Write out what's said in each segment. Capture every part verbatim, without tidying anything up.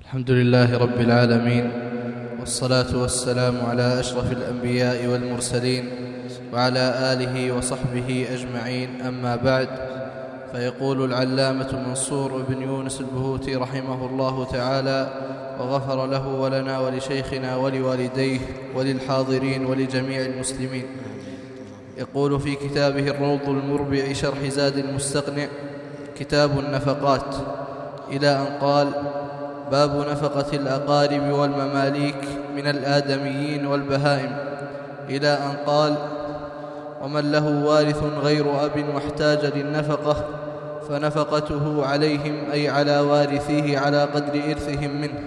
الحمد لله رب العالمين، والصلاة والسلام على أشرف الأنبياء والمرسلين وعلى آله وصحبه أجمعين. أما بعد، فيقول العلامة منصور بن يونس البهوتي رحمه الله تعالى وغفر له ولنا ولشيخنا ولوالديه وللحاضرين ولجميع المسلمين، يقول في كتابه الروض المربع شرح زاد المستقنع كتاب النفقات إلى أن قال: باب نفقة الأقارب والمماليك من الآدميين والبهائم، إلى أن قال: ومن له وارث غير أب واحتاج للنفقة فنفقته عليهم أي على وارثيه على قدر إرثهم منه.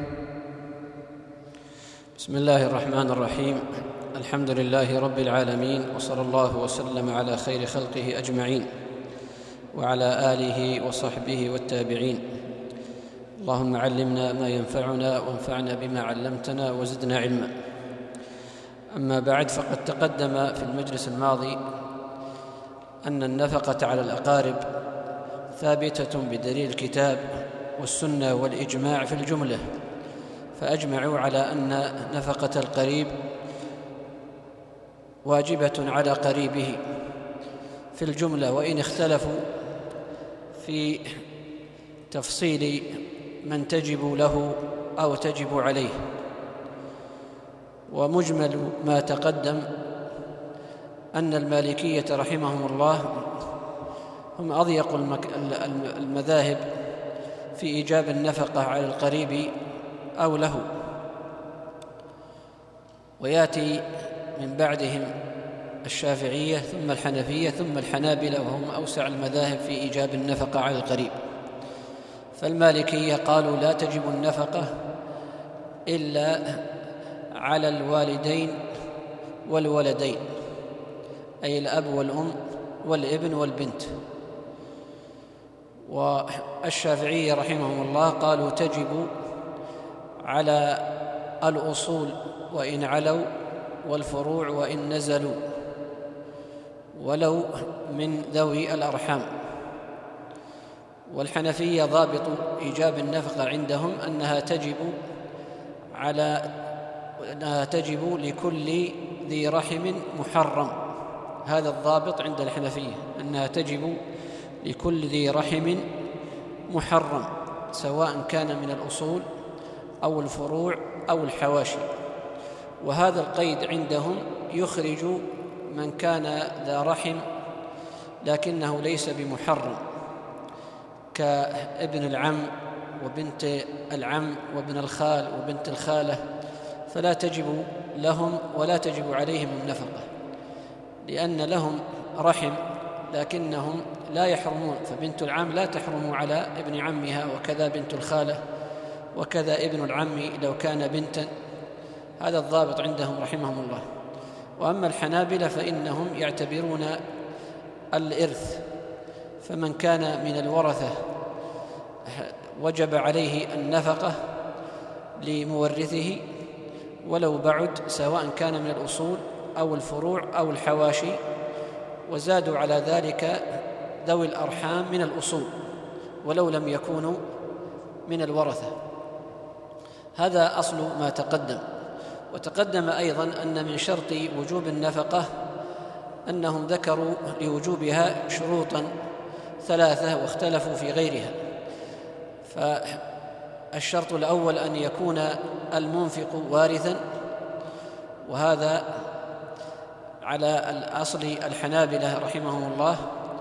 بسم الله الرحمن الرحيم. الحمد لله رب العالمين، وصلى الله وسلم على خير خلقه أجمعين وعلى آله وصحبه والتابعين. اللهم علمنا ما ينفعنا وانفعنا بما علمتنا وزدنا علما. أما بعد، فقد تقدم في المجلس الماضي أن النفقة على الأقارب ثابتة بدليل الكتاب والسنة والإجماع في الجملة، فأجمعوا على أن نفقة القريب واجبة على قريبه في الجملة، وإن اختلفوا في تفصيل من تجب له أو تجب عليه. ومجمل ما تقدم أن المالكية رحمهم الله هم أضيق المذاهب في إيجاب النفقة على القريب أو له، ويأتي من بعدهم الشافعية ثم الحنفية ثم الحنابلة، وهم أوسع المذاهب في إيجاب النفقة على القريب. فالمالكية قالوا لا تجب النفقة إلا على الوالدين والولدين، أي الأب والأم والابن والبنت. والشافعية رحمهم الله قالوا تجب على الأصول وإن علوا والفروع وإن نزلوا، ولو من ذوي الأرحام. والحنفية ضابط إيجاب النفقة عندهم أنها تجب على أنها تجب لكل ذي رحم محرم. هذا الضابط عند الحنفية، أنها تجب لكل ذي رحم محرم، سواء كان من الأصول أو الفروع أو الحواشي. وهذا القيد عندهم يخرج من كان ذا رحم لكنه ليس بمحرم، كابن العم وبنت العم وابن الخال وبنت الخالة، فلا تجب لهم ولا تجب عليهم النفقة، لأن لهم رحم لكنهم لا يحرمون. فبنت العم لا تحرم على ابن عمها، وكذا بنت الخالة، وكذا ابن العم لو كان بنتا. هذا الضابط عندهم رحمهم الله. وأما الحنابلة فإنهم يعتبرون الإرث، فمن كان من الورثة وجب عليه النفقة لمورثه ولو بعد، سواء كان من الأصول أو الفروع أو الحواشي. وزادوا على ذلك ذوي الأرحام من الأصول ولو لم يكونوا من الورثة. هذا أصل ما تقدم. وتقدم أيضا أن من شرط وجوب النفقة أنهم ذكروا لوجوبها شروطا ثلاثة واختلفوا في غيرها. فالشرط الأول أن يكون المنفق وارثا، وهذا على الأصل الحنابلة رحمهم الله،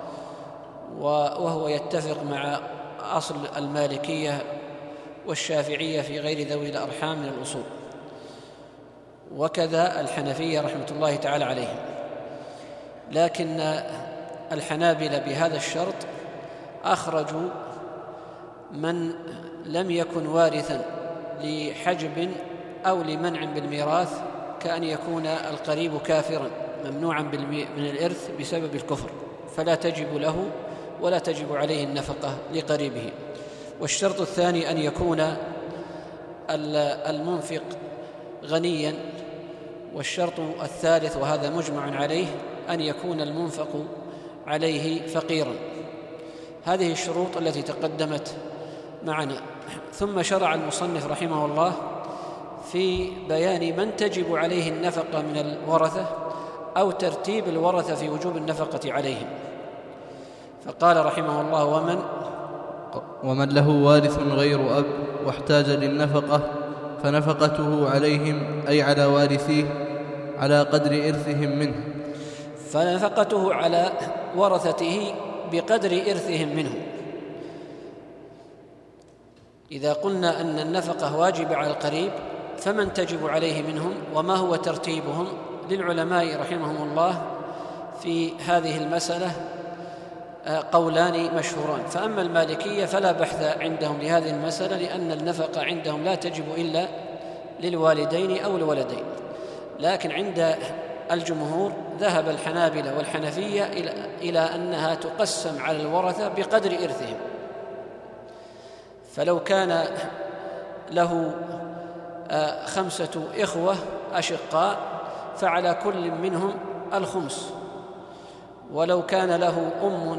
وهو يتفق مع أصل المالكية والشافعية في غير ذوي الأرحام من الأصول، وكذا الحنفية رحمة الله تعالى عليهم. لكن الحنابلة بهذا الشرط أخرجوا من لم يكن وارثا لحجب أو لمنع بالميراث، كأن يكون القريب كافرا ممنوعا من الإرث بسبب الكفر، فلا تجب له ولا تجب عليه النفقة لقريبه. والشرط الثاني أن يكون المنفق غنيا. والشرط الثالث، وهذا مجمع عليه، أن يكون المنفق عليه فقيرا. هذه الشروط التي تقدمت معنا. ثم شرع المصنف رحمه الله في بيان من تجب عليه النفقة من الورثة أو ترتيب الورثة في وجوب النفقة عليهم، فقال رحمه الله: ومن ومن له وارث غير أب واحتاج للنفقة فنفقته عليهم أي على وارثيه على قدر إرثهم منه. فنفقته على ورثته بقدر إرثهم منه. إذا قلنا أن النفقة واجبة على القريب فمن تجب عليه منهم وما هو ترتيبهم؟ للعلماء رحمهم الله في هذه المسألة قولان مشهوران. فأما المالكية فلا بحث عندهم لهذه المسألة، لأن النفقة عندهم لا تجب إلا للوالدين أو الولدين. لكن عند الجمهور ذهب الحنابلة والحنفية إلى أنها تقسم على الورثة بقدر إرثهم. فلو كان له خمسة إخوة أشقاء فعلى كل منهم الخمس، ولو كان له أم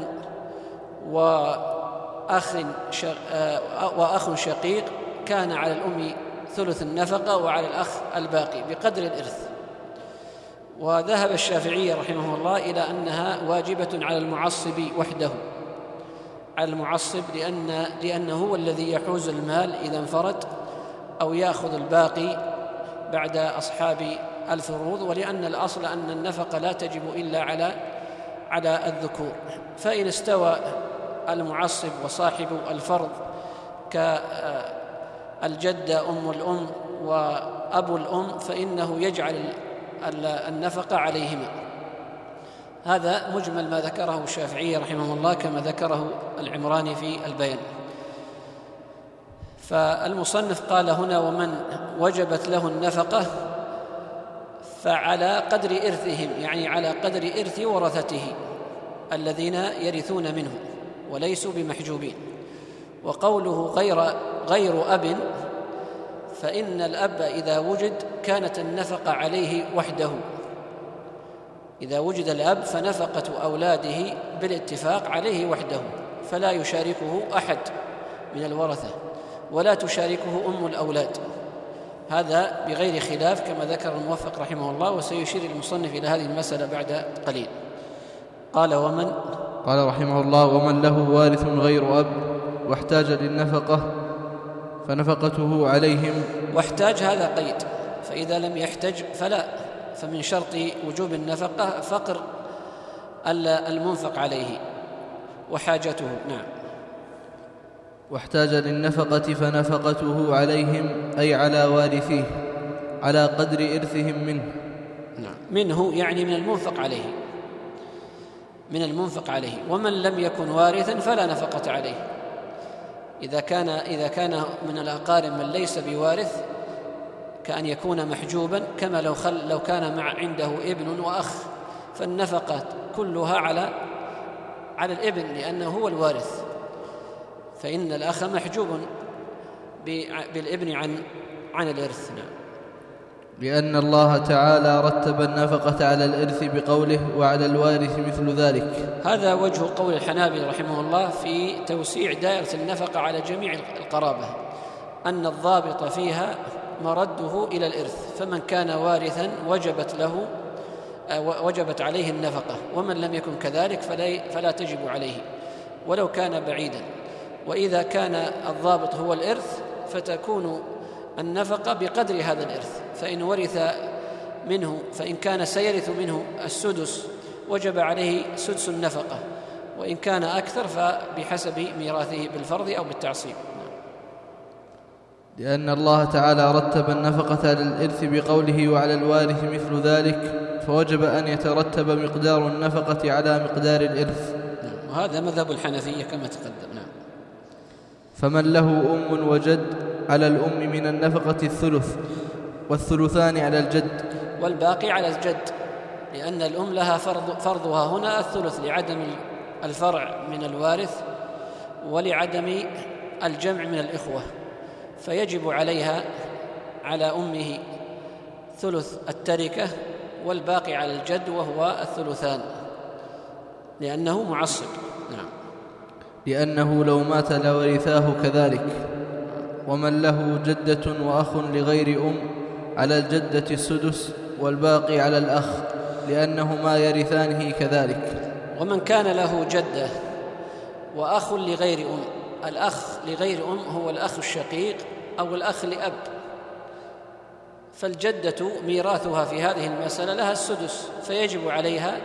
وأخ وأخ شقيق كان على الأم ثلث النفقة وعلى الأخ الباقي بقدر الإرث. وذهب الشافعي رحمه الله إلى أنها واجبة على المعصب وحده، على المعصب لأن لأنه هو الذي يحوز المال إذا انفرد أو يأخذ الباقي بعد أصحاب الفروض، ولأن الأصل أن النفقة لا تجب إلا على على الذكور. فإن استوى المعصب وصاحب الفرض كالجدة أم الأم وأبو الأم فإنه يجعل النفقة عليهما. هذا مجمل ما ذكره الشافعي رحمه الله كما ذكره العمراني في البيان. فالمصنف قال هنا: ومن وجبت له النفقة فعلى قدر إرثهم، يعني على قدر إرث ورثته الذين يرثون منه وليسوا بمحجوبين. وقوله غير غير أب، فإن الأب إذا وجد كانت النفقة عليه وحده. إذا وجد الأب فنفقة أولاده بالاتفاق عليه وحده، فلا يشاركه أحد من الورثة ولا تشاركه أم الأولاد. هذا بغير خلاف كما ذكر الموفق رحمه الله، وسيشير المصنف إلى هذه المسألة بعد قليل. قال: ومن قال رحمه الله: ومن له وارث غير أب واحتاج للنفقة فنفقته عليهم. واحتاج هذا قيد، فإذا لم يحتج فلا، فمن شرط وجوب النفقة فقر المنفق عليه وحاجته. نعم. واحتاج للنفقة فنفقته عليهم أي على وارثيه على قدر إرثهم منه. نعم. منه يعني من المنفق عليه، من المنفق عليه. ومن لم يكن وارثا فلا نفقة عليه. إذا كان إذا كان من الأقارب من ليس بوارث كأن يكون محجوبا، كما لو خل لو كان مع عنده ابن وأخ، فالنفقة كلها على على الابن لأنه هو الوارث، فإن الأخ محجوب بالابن عن عن الإرث. نعم. لأن الله تعالى رتب النفقة على الإرث بقوله: وعلى الوارث مثل ذلك. هذا وجه قول الحنابلة رحمه الله في توسيع دائرة النفقة على جميع القرابة، أن الضابط فيها مرده إلى الإرث، فمن كان وارثا وجبت له وجبت عليه النفقة، ومن لم يكن كذلك فلا, فلا تجب عليه ولو كان بعيدا. وإذا كان الضابط هو الإرث فتكون النفقة بقدر هذا الإرث، فإن ورث منه فإن كان سيرث منه السدس وجب عليه سدس النفقة، وإن كان أكثر فبحسب ميراثه بالفرض أو بالتعصيب. لأن الله تعالى رتب النفقة على الإرث بقوله: وعلى الوارث مثل ذلك، فوجب أن يترتب مقدار النفقة على مقدار الإرث. وهذا مذهب الحنفية كما تقدم. نعم. فمن له أم وجد على الأم من النفقة الثلث، والثلثان على الجد، والباقي على الجد، لأن الأم لها فرض فرضها هنا الثلث لعدم الفرع من الوارث ولعدم الجمع من الإخوة، فيجب عليها على أمه ثلث التركة والباقي على الجد وهو الثلثان لأنه معصب. نعم. لأنه لو مات لورثاه كذلك. ومن له جدة وأخ لغير أم على الجدة السدس والباقي على الأخ، لأنهما يرثانه كذلك. ومن كان له جدة وأخ لغير أم، الأخ لغير أم هو الأخ الشقيق أو الأخ لأب، فالجدة ميراثها في هذه المسألة لها السدس، فيجب عليها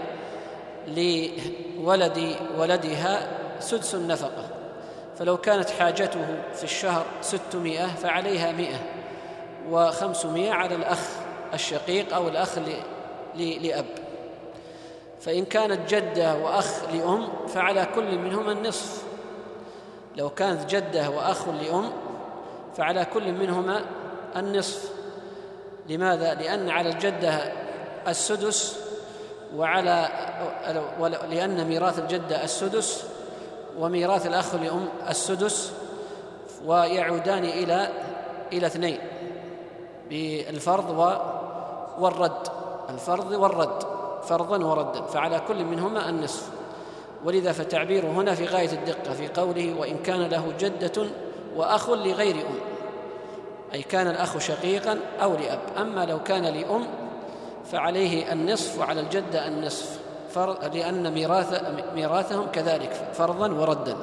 لولد ولدها سدس النفقة. فلو كانت حاجته في الشهر ستمائة فعليها مئة وخمسمائة على الأخ الشقيق أو الأخ لأب. فإن كانت جدة وأخ لأم فعلى كل منهما النصف. لو كانت جدة وأخ لأم فعلى كل منهما النصف. لماذا؟ لأن على الجدة السدس، وعلى لأن ميراث الجدة السدس وميراث الأخ لأم السدس، ويعودان إلى إلى اثنين بالفرض والرد، الفرض والرد، فرضا وردا، فعلى كل منهما النصف. ولذا فتعبيره هنا في غاية الدقة في قوله وإن كان له جدة وأخ لغير أم، أي كان الأخ شقيقا أو لأب. أما لو كان لأم فعليه النصف وعلى الجدة النصف، لأن ميراث ميراثهم كذلك فرضا وردا.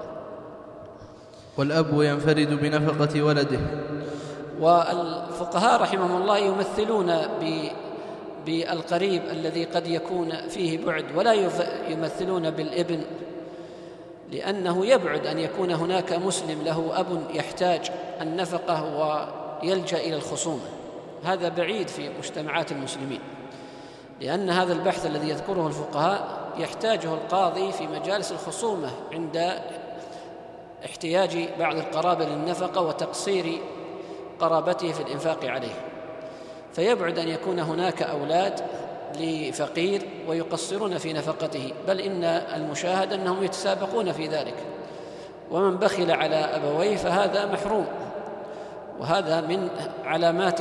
والأب ينفرد بنفقة ولده. والفقهاء رحمهم الله يمثلون بالقريب الذي قد يكون فيه بعد، ولا يمثلون بالابن، لأنه يبعد أن يكون هناك مسلم له أب يحتاج النفقة ويلجأ إلى الخصومة. هذا بعيد في مجتمعات المسلمين، لأن هذا البحث الذي يذكره الفقهاء يحتاجه القاضي في مجالس الخصومة عند احتياج بعض القرابة للنفقة وتقصير قرابته في الإنفاق عليه. فيبعد أن يكون هناك أولاد لفقير ويقصرون في نفقته، بل إن المشاهد أنهم يتسابقون في ذلك، ومن بخل على أبويه فهذا محروم. وهذا من علامات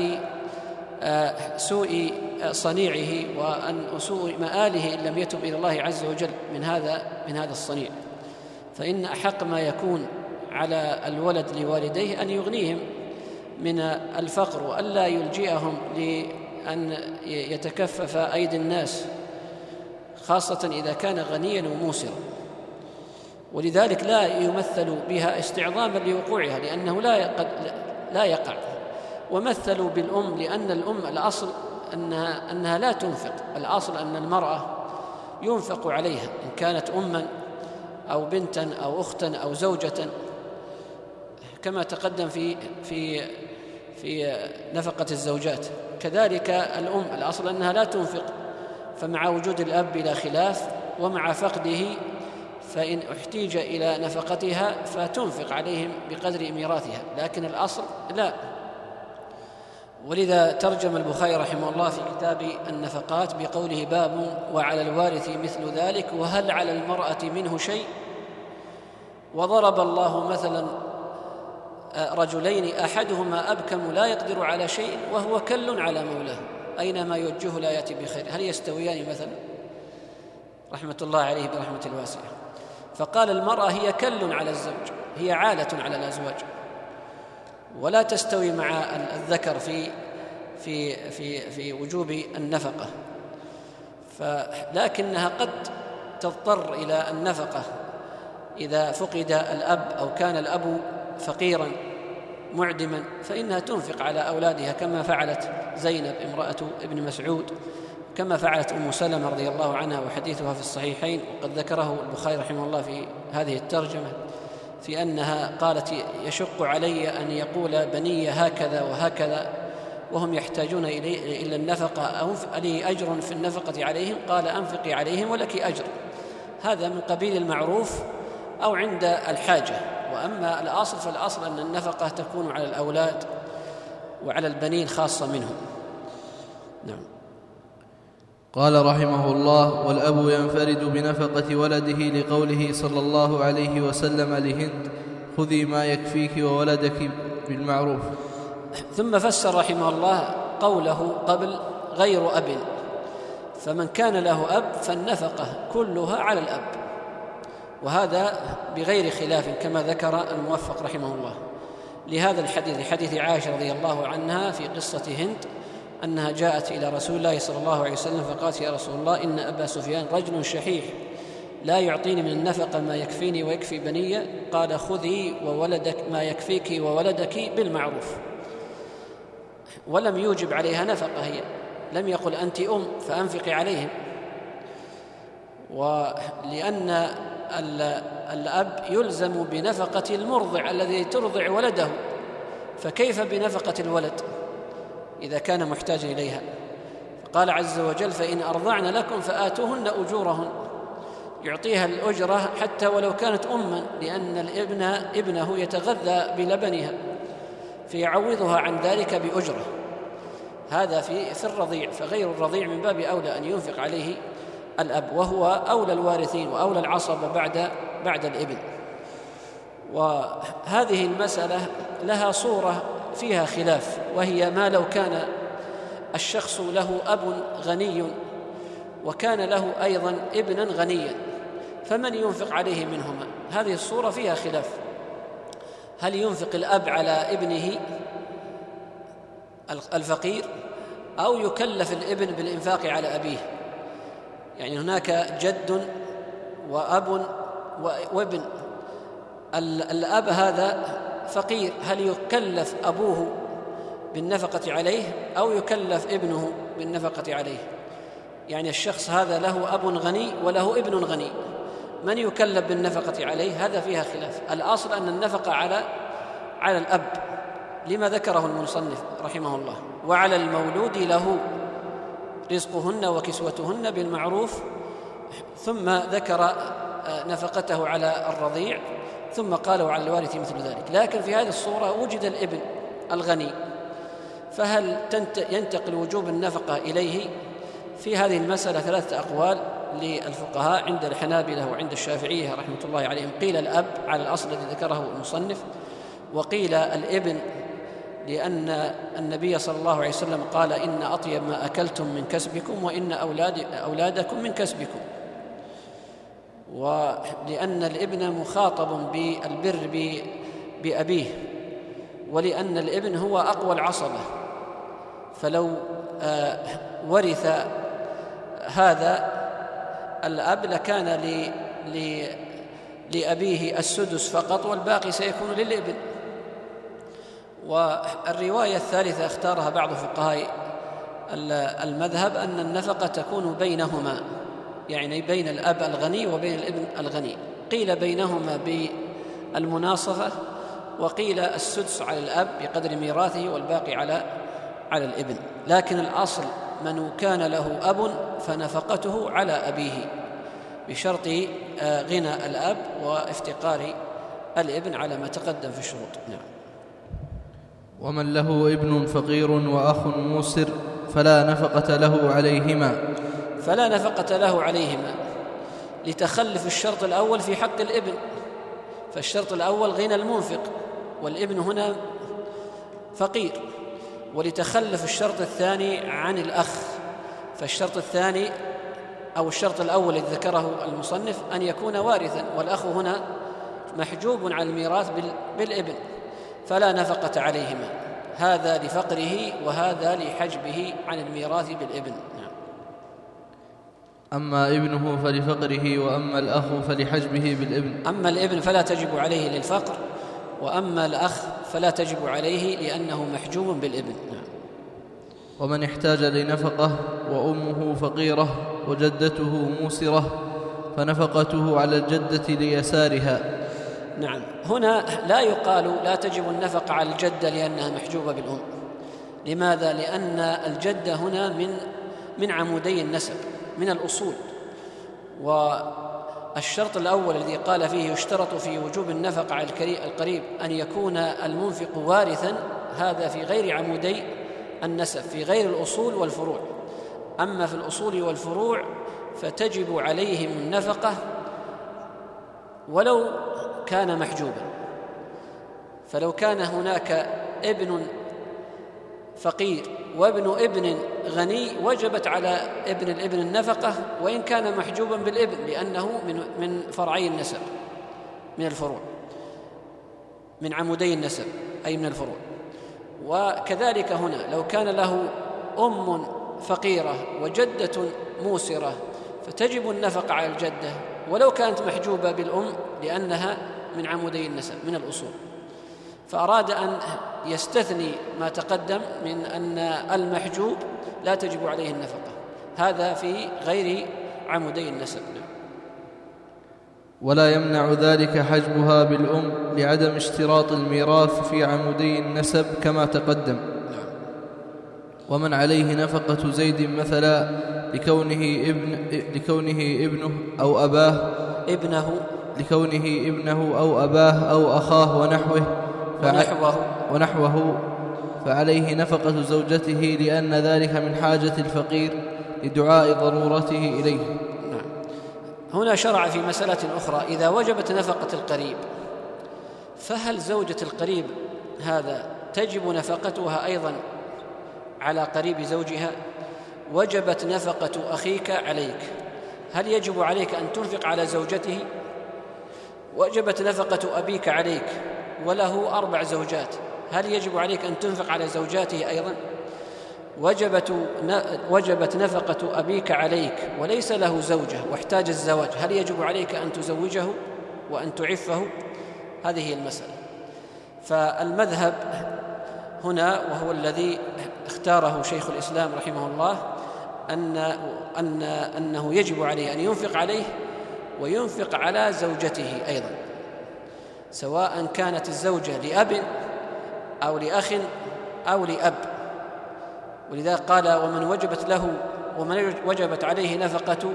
سوء صنيعه وأن سوء مآله إن لم يتب إلى الله عز وجل من هذا من هذا الصنيع. فإن أحق ما يكون على الولد لوالديه أن يغنيهم من الفقر، وألا يلجئهم لأن يتكفف أيدي الناس، خاصة إذا كان غنيا وموسرا. ولذلك لا يمثل بها استعظاما لوقوعها، لأنه لا قد لا يقع. ومثلوا بالأم لأن الأم الأصل أنها, أنها لا تنفق، الأصل أن المرأة ينفق عليها إن كانت أما أو بنتا أو أختا أو زوجة، كما تقدم في في في نفقة الزوجات. كذلك الأم الأصل أنها لا تنفق، فمع وجود الأب بلا خلاف، ومع فقده فإن احتيج إلى نفقتها فتنفق عليهم بقدر ميراثها، لكن الأصل لا. ولذا ترجم البخاري رحمه الله في كتاب النفقات بقوله باب وعلى الوارث مثل ذلك وهل على المرأة منه شيء. وضرب الله مثلا رجلين أحدهما أبكم لا يقدر على شيء وهو كل على مولاه أينما يوجهه لا يأتي بخير، هل يستويان مثلا؟ رحمة الله عليه برحمة الواسعة. فقال المرأة هي كل على الزوج، هي عالة على الأزواج، ولا تستوي مع الذكر في في في في وجوب النفقة. فلكنها قد تضطر إلى النفقة إذا فقد الأب أو كان الأب فقيرا معدما، فإنها تنفق على أولادها كما فعلت زينب امرأة ابن مسعود، كما فعلت أم سلمة رضي الله عنها وحديثها في الصحيحين، وقد ذكره البخاري رحمه الله في هذه الترجمة في أنها قالت يشق علي أن يقول بني هكذا وهكذا وهم يحتاجون إلى النفقة، أو لي أجر في النفقة عليهم؟ قال أنفقي عليهم ولك أجر. هذا من قبيل المعروف أو عند الحاجة. وأما الأصل فالأصل أن النفقة تكون على الأولاد وعلى البنين خاصة منهم. نعم. قال رحمه الله: والأب ينفرد بنفقة ولده لقوله صلى الله عليه وسلم لهند: خذي ما يكفيك وولدك بالمعروف. ثم فسر رحمه الله قوله قبل غير أب، فمن كان له أب فالنفقة كلها على الأب، وهذا بغير خلاف كما ذكر الموفق رحمه الله لهذا الحديث، لحديث عائشة رضي الله عنها في قصة هند أنها جاءت إلى رسول الله صلى الله عليه وسلم فقالت: يا رسول الله، إن أبا سفيان رجل شحيح لا يعطيني من النفقة ما يكفيني ويكفي بني. قال: خذي وولدك ما يكفيك وولدك بالمعروف. ولم يوجب عليها نفقة، هي لم يقل أنت أم فأنفقي عليهم، ولأن الأب يلزم بنفقة المرضع الذي ترضع ولده، فكيف بنفقة الولد إذا كان محتاجا إليها؟ قال عز وجل: فإن أرضعن لكم فآتوهن أجورهن، يعطيها الأجرة حتى ولو كانت أما، لأن الابن ابنه يتغذى بلبنها فيعوضها عن ذلك بأجرة. هذا في في الرضيع، فغير الرضيع من باب أولى أن ينفق عليه الأب، وهو أولى الوارثين وأولى العصبة بعد بعد الابن. وهذه المسألة لها صورة فيها خلاف، وهي ما لو كان الشخص له أب غني وكان له أيضا ابنا غنيا، فمن ينفق عليه منهما؟ هذه الصورة فيها خلاف. هل ينفق الأب على ابنه الفقير أو يكلف الابن بالإنفاق على أبيه؟ يعني هناك جد وأب وابن، الأب هذا فقير، هل يكلف أبوه بالنفقة عليه أو يكلف ابنه بالنفقة عليه؟ يعني الشخص هذا له أب غني وله ابن غني، من يكلف بالنفقة عليه؟ هذا فيها خلاف. الأصل أن النفقة على على الأب لما ذكره المصنف رحمه الله: وعلى المولود له رزقهن وكسوتهن بالمعروف، ثم ذكر نفقته على الرضيع، ثم قال: وعلى الوارث مثل ذلك. لكن في هذه الصورة وجد الابن الغني، فهل ينتقل وجوب النفقة إليه؟ في هذه المسألة ثلاثة أقوال للفقهاء عند الحنابلة وعند الشافعية رحمة الله عليهم. قيل الأب على الأصل الذي ذكره المصنف، وقيل الابن لأن النبي صلى الله عليه وسلم قال: إن أطيب ما أكلتم من كسبكم وإن أولاد أولادكم من كسبكم، ولأن الابن مخاطب بالبر بأبيه، ولأن الابن هو أقوى العصبة، فلو ورث هذا الأب لكان ل... ل... لأبيه السدس فقط والباقي سيكون للابن. والرواية الثالثة اختارها بعض فقهاء المذهب أن النفقة تكون بينهما، يعني بين الأب الغني وبين الابن الغني. قيل بينهما بالمناصفة، وقيل السدس على الأب بقدر ميراثه والباقي على على الابن. لكن الأصل من كان له أب فنفقته على أبيه، بشرط غنى الأب وافتقار الابن على ما تقدم في الشروط. نعم. ومن له ابن فقير وأخ موسر فلا نفقة له عليهما فلا نفقة له عليهما لتخلف الشرط الأول في حق الابن، فالشرط الأول غنى المنفق والابن هنا فقير، ولتخلف الشرط الثاني عن الأخ، فالشرط الثاني أو الشرط الأول الذي ذكره المصنف أن يكون وارثا، والأخ هنا محجوب عن الميراث بالابن، فلا نفقة عليهما، هذا لفقره وهذا لحجبه عن الميراث بالابن. نعم. أما ابنه فلفقره وأما الأخ فلحجبه بالابن. أما الابن فلا تجب عليه للفقر، وأما الأخ فلا تجب عليه لأنه محجوب بالابن. نعم. ومن احتاج لنفقة وأمه فقيرة وجدته موسرة فنفقته على الجدة ليسارها. نعم. هنا لا يقال لا تجب النفقة على الجدة لأنها محجوبة بالأم. لماذا؟ لأن الجدة هنا من من عمودي النسب، من الأصول، والشرط الأول الذي قال فيه يشترط في وجوب النفقة على القريب أن يكون المنفق وارثا، هذا في غير عمودي النسب، في غير الأصول والفروع. أما في الأصول والفروع فتجب عليهم النفقة ولو كان محجوبا. فلو كان هناك ابن فقير وابن ابن غني وجبت على ابن الابن النفقة وإن كان محجوبا بالابن، لأنه من من فرعي النسب، من الفروع، من عمودي النسب أي من الفروع. وكذلك هنا لو كان له أم فقيرة وجدة موسرة فتجب النفقة على الجدة ولو كانت محجوبة بالأم لأنها من عمودي النسب من الأصول. فأراد أن يستثني ما تقدم من أن المحجوب لا تجب عليه النفقة، هذا في غير عمودي النسب. ولا يمنع ذلك حجبها بالأم لعدم اشتراط الميراث في عمودي النسب كما تقدم. ومن عليه نفقة زيد مثلا لكونه ابن لكونه ابنه أو أباه ابنه لكونه ابنه أو أباه أو أخاه ونحوه ونحوه ونحوه فعليه نفقة زوجته، لأن ذلك من حاجة الفقير لدعاء ضرورته إليه. نعم. هنا شرع في مسألة أخرى: إذا وجبت نفقة القريب فهل زوجة القريب هذا تجب نفقتها أيضا على قريب زوجها؟ وجبت نفقة أخيك عليك، هل يجب عليك أن تنفق على زوجته؟ وجبت نفقة أبيك عليك وله أربع زوجات، هل يجب عليك أن تنفق على زوجاته أيضا؟ وجبت وجبت نفقة أبيك عليك وليس له زوجة واحتاج الزواج، هل يجب عليك أن تزوجه وأن تعفه؟ هذه هي المسألة. فالمذهب هنا وهو الذي اختاره شيخ الإسلام رحمه الله أن أن أنه يجب عليه أن ينفق عليه وينفق على زوجته أيضا، سواء كانت الزوجة لأب أو لأخ أو لأب. ولذا قال: ومن وجبت له ومن وجبت عليه نفقة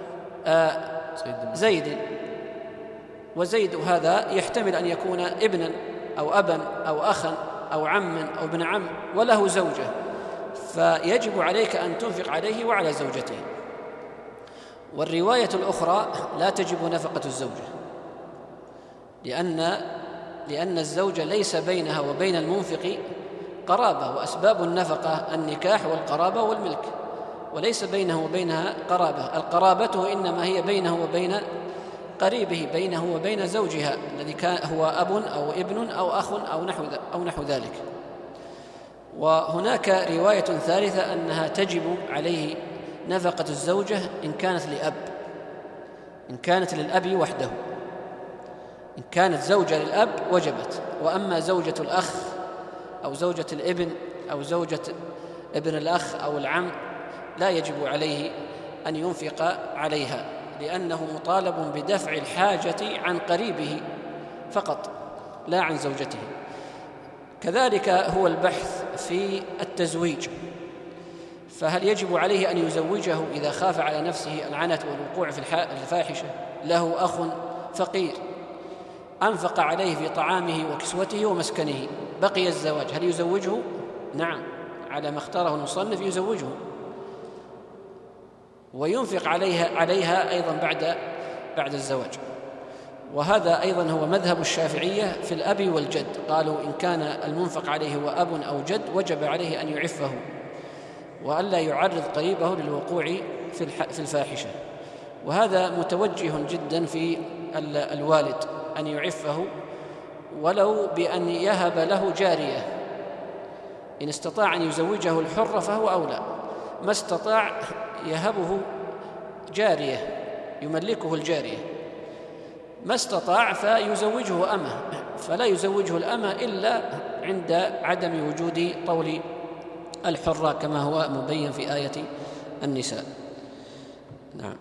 زيد، وزيد هذا يحتمل أن يكون ابنا أو أبا أو أخا أو عما أو ابن عم وله زوجة، فيجب عليك أن تنفق عليه وعلى زوجته. والرواية الأخرى: لا تجب نفقة الزوجة، لأن لأن الزوجة ليس بينها وبين المنفق قرابة، وأسباب النفقة النكاح والقرابة والملك، وليس بينه وبينها قرابة. القرابة إنما هي بينه وبين قريبه، بينه وبين زوجها الذي كان هو أب أو ابن أو أخ أو نحو أو نحو ذلك. وهناك رواية ثالثة أنها تجب عليه نفقة الزوجة إن كانت لأب، إن كانت للأب وحده، إن كانت زوجة للأب وجبت، وأما زوجة الأخ أو زوجة الابن أو زوجة ابن الأخ أو العم لا يجب عليه أن ينفق عليها، لأنه مطالب بدفع الحاجة عن قريبه فقط لا عن زوجته. كذلك هو البحث في التزويج، فهل يجب عليه أن يزوجه إذا خاف على نفسه العنت والوقوع في الفاحشة؟ له أخ فقير أنفق عليه في طعامه وكسوته ومسكنه، بقي الزواج، هل يزوجه؟ نعم، على ما اختاره المصنف يزوجه وينفق عليها عليها أيضا بعد بعد الزواج. وهذا أيضا هو مذهب الشافعية في الأب والجد، قالوا إن كان المنفق عليه هو أب أو جد وجب عليه أن يعفه وألا يعرض قريبه للوقوع في الفاحشة. وهذا متوجه جدا في الوالد أن يعفه ولو بأن يهب له جارية، إن استطاع أن يزوجه الحر فهو أولى، ما استطاع يهبه جارية يملكه الجارية، ما استطاع فيزوجه أمه، فلا يزوجه الأمة إلا عند عدم وجود طول الحرة كما هو مبين في آية النساء. نعم.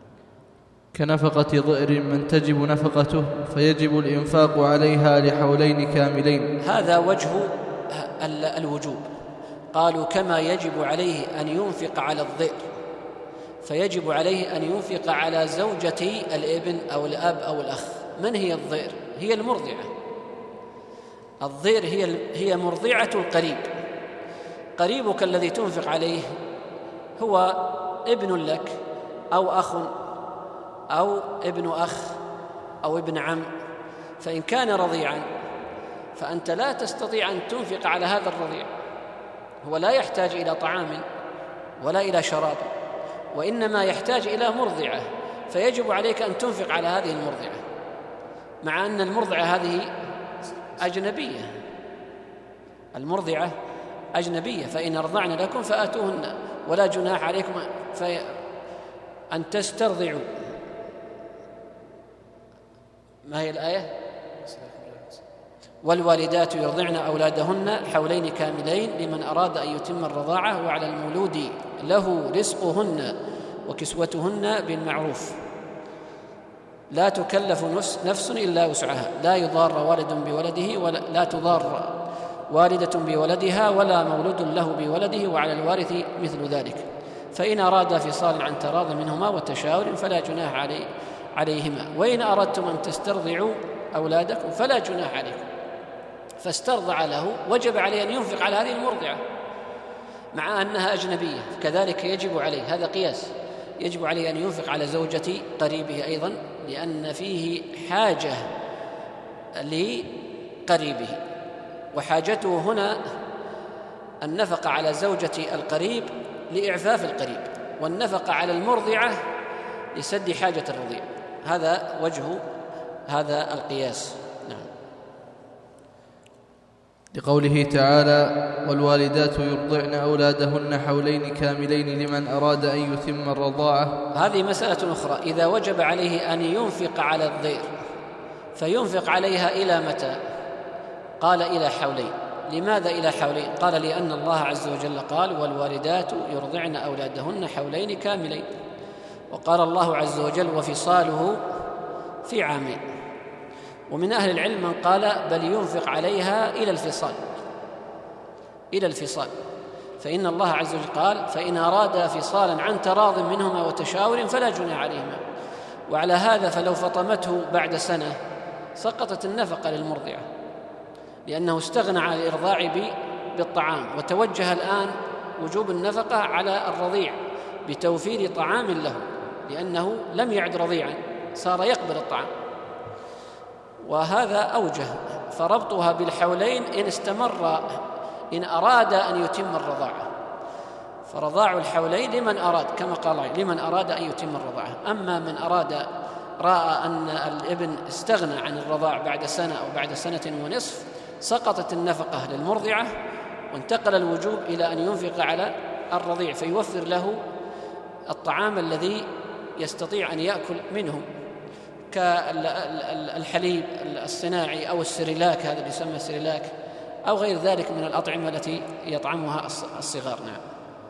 كنفقة ضئر من تجب نفقته فيجب الإنفاق عليها لحولين كاملين. هذا وجه الوجوب، قالوا كما يجب عليه أن ينفق على الضئر فيجب عليه أن ينفق على زوجة الابن أو الأب أو الأخ. من هي الضئر؟ هي المرضعة. الضئر هي هي مرضعة القريب. قريبك الذي تنفق عليه هو ابن لك أو أخ أو ابن أخ أو ابن عم، فإن كان رضيعا فأنت لا تستطيع أن تنفق على هذا الرضيع، هو لا يحتاج إلى طعام ولا إلى شراب، وإنما يحتاج إلى مرضعة، فيجب عليك أن تنفق على هذه المرضعة، مع أن المرضعة هذه أجنبية، المرضعة أجنبية، فإن أرضعن لكم فآتوهن ولا جناح عليكم أن تسترضعوا. ما هي الآية؟ والوالدات يرضعن أولادهن حولين كاملين لمن أراد أن يتم الرضاعة وعلى المولود له رزقهن وكسوتهن بالمعروف لا تكلف نفس إلا وسعها لا يضار والد بولده ولا لا تضار والدة بولدها ولا مولود له بولده وعلى الوارث مثل ذلك، فإن أرادا فصالا عن تراض منهما وتشاور فلا جناح علي عليهما، وإن أردتم أن تسترضعوا أولادكم فلا جناح عليكم. فاسترضع له، وجب عليه أن ينفق على هذه المرضعة مع أنها أجنبية، كذلك يجب عليه، هذا قياس، يجب عليه أن ينفق على زوجة قريبه أيضا، لأن فيه حاجة لقريبه، وحاجته هنا النفقة على زوجة القريب لإعفاف القريب، والنفقة على المرضعة لسد حاجة الرضيع. هذا وجه هذا القياس. نعم. لقوله تعالى: والوالدات يرضعن أولادهن حولين كاملين لمن أراد أن يتم الرضاعة. هذه مسألة أخرى، إذا وجب عليه أن ينفق على الضير فينفق عليها إلى متى؟ قال إلى حولين. لماذا إلى حولين؟ قال لأن الله عز وجل قال: والوالدات يرضعن أولادهن حولين كاملين، وقال الله عز وجل: وفصاله في عامين. ومن أهل العلم من قال بل ينفق عليها إلى الفصال إلى الفصال فإن الله عز وجل قال: فإن أرادا فصالا عن تراض منهما وتشاور فلا جناح عليهما. وعلى هذا فلو فطمته بعد سنة سقطت النفقة للمرضعة، لأنه استغنى عن الإرضاع بالطعام، وتوجه الآن وجوب النفقة على الرضيع بتوفير طعام له، لأنه لم يعد رضيعا، صار يقبل الطعام. وهذا أوجه، فربطها بالحولين إن استمر، إن أراد أن يتم الرضاعة، فرضاع الحولين لمن أراد، كما قال لمن أراد أن يتم الرضاعة. أما من أراد رأى أن الابن استغنى عن الرضاع بعد سنة أو بعد سنة ونصف سقطت النفقة للمرضعة، وانتقل الوجوب إلى أن ينفق على الرضيع فيوفر له الطعام الذي يستطيع أن يأكل منه، كالحليب الصناعي أو السريلاك، هذا اللي يسمى السريلاك، أو غير ذلك من الأطعمة التي يطعمها الصغار. نعم.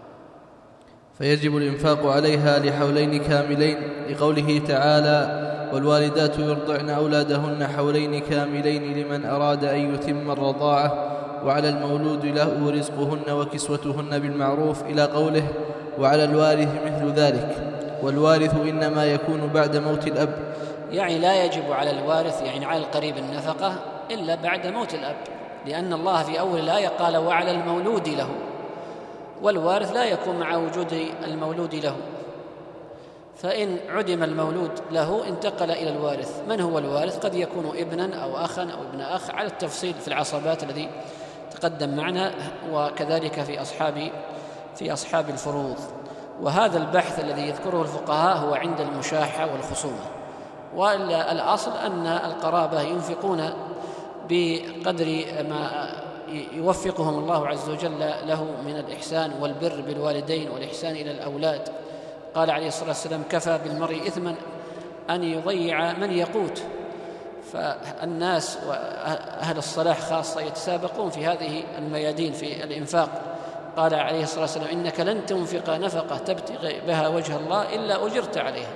فيجب الإنفاق عليها لحولين كاملين، لقوله تعالى: والوالدات يرضعن أولادهن حولين كاملين لمن أراد أن يتم الرضاعة وعلى المولود له رزقهن وكسوتهن بالمعروف، إلى قوله: وعلى الوارث مثل ذلك. والوارث إنما يكون بعد موت الأب، يعني لا يجب على الوارث، يعني على القريب النفقة إلا بعد موت الأب، لأن الله في أول الآية قال: وعلى المولود له، والوارث لا يكون مع وجود المولود له، فإن عدم المولود له انتقل إلى الوارث. من هو الوارث؟ قد يكون ابنا أو أخا أو ابن أخ، على التفصيل في العصبات الذي تقدم معنا، وكذلك في أصحاب في أصحاب الفروض. وهذا البحث الذي يذكره الفقهاء هو عند المشاحة والخصومة، والأصل أن القرابة ينفقون بقدر ما يوفقهم الله عز وجل له من الإحسان والبر بالوالدين والإحسان إلى الأولاد. قال عليه الصلاة والسلام: كفى بالمرء إثما أن يضيع من يقوت. فالناس وأهل الصلاح خاصة يتسابقون في هذه الميادين في الإنفاق. قال عليه الصلاة والسلام: إنك لن تنفق نفقة تبتغي بها وجه الله إلا أجرت عليها،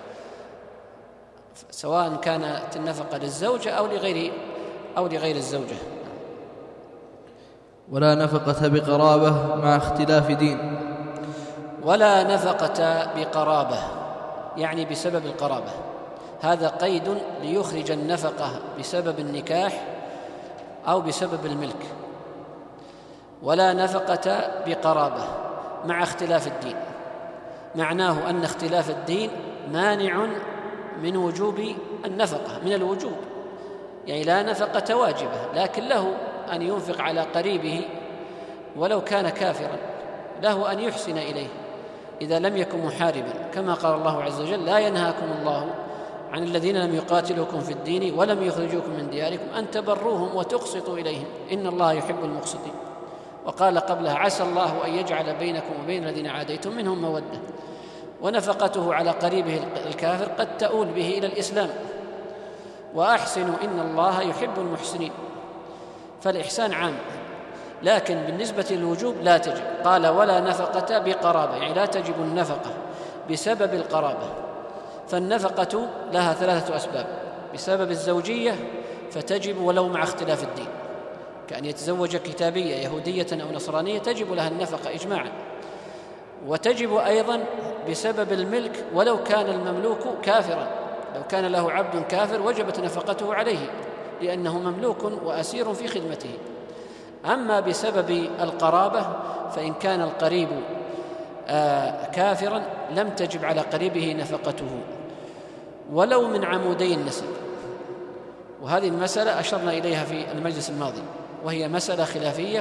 سواء كانت النفقة للزوجة أو لغير أو لغير الزوجة. ولا نفقة بقرابة مع اختلاف دين. ولا نفقة بقرابة يعني بسبب القرابة، هذا قيد ليخرج النفقة بسبب النكاح أو بسبب الملك. ولا نفقة بقرابة مع اختلاف الدين، معناه أن اختلاف الدين مانع من وجوب النفقة، من الوجوب، يعني لا نفقة واجبة، لكن له أن ينفق على قريبه ولو كان كافرا له أن يحسن إليه إذا لم يكن محاربا، كما قال الله عز وجل: لا ينهاكم الله عن الذين لم يقاتلوكم في الدين ولم يخرجوكم من دياركم أن تبروهم وتقسطوا إليهم إن الله يحب المقسطين. وقال قبلها: عسى الله أن يجعل بينكم وبين الذين عاديتم منهم مودة. ونفقته على قريبه الكافر قد تؤول به إلى الإسلام. وأحسنوا إن الله يحب المحسنين. فالإحسان عام، لكن بالنسبة للوجوب لا تجب. قال: ولا نفقة بقرابة، يعني لا تجب النفقة بسبب القرابة. فالنفقة لها ثلاثة أسباب: بسبب الزوجية فتجب ولو مع اختلاف الدين، كأن يتزوج كتابية يهودية أو نصرانية تجب لها النفقة إجماعا. وتجب أيضا بسبب الملك ولو كان المملوك كافرا، لو كان له عبد كافر وجبت نفقته عليه لأنه مملوك وأسير في خدمته. أما بسبب القرابة فإن كان القريب آه كافرا لم تجب على قريبه نفقته ولو من عمودي النسب. وهذه المسألة أشرنا إليها في المجلس الماضي، وهي مسألة خلافية،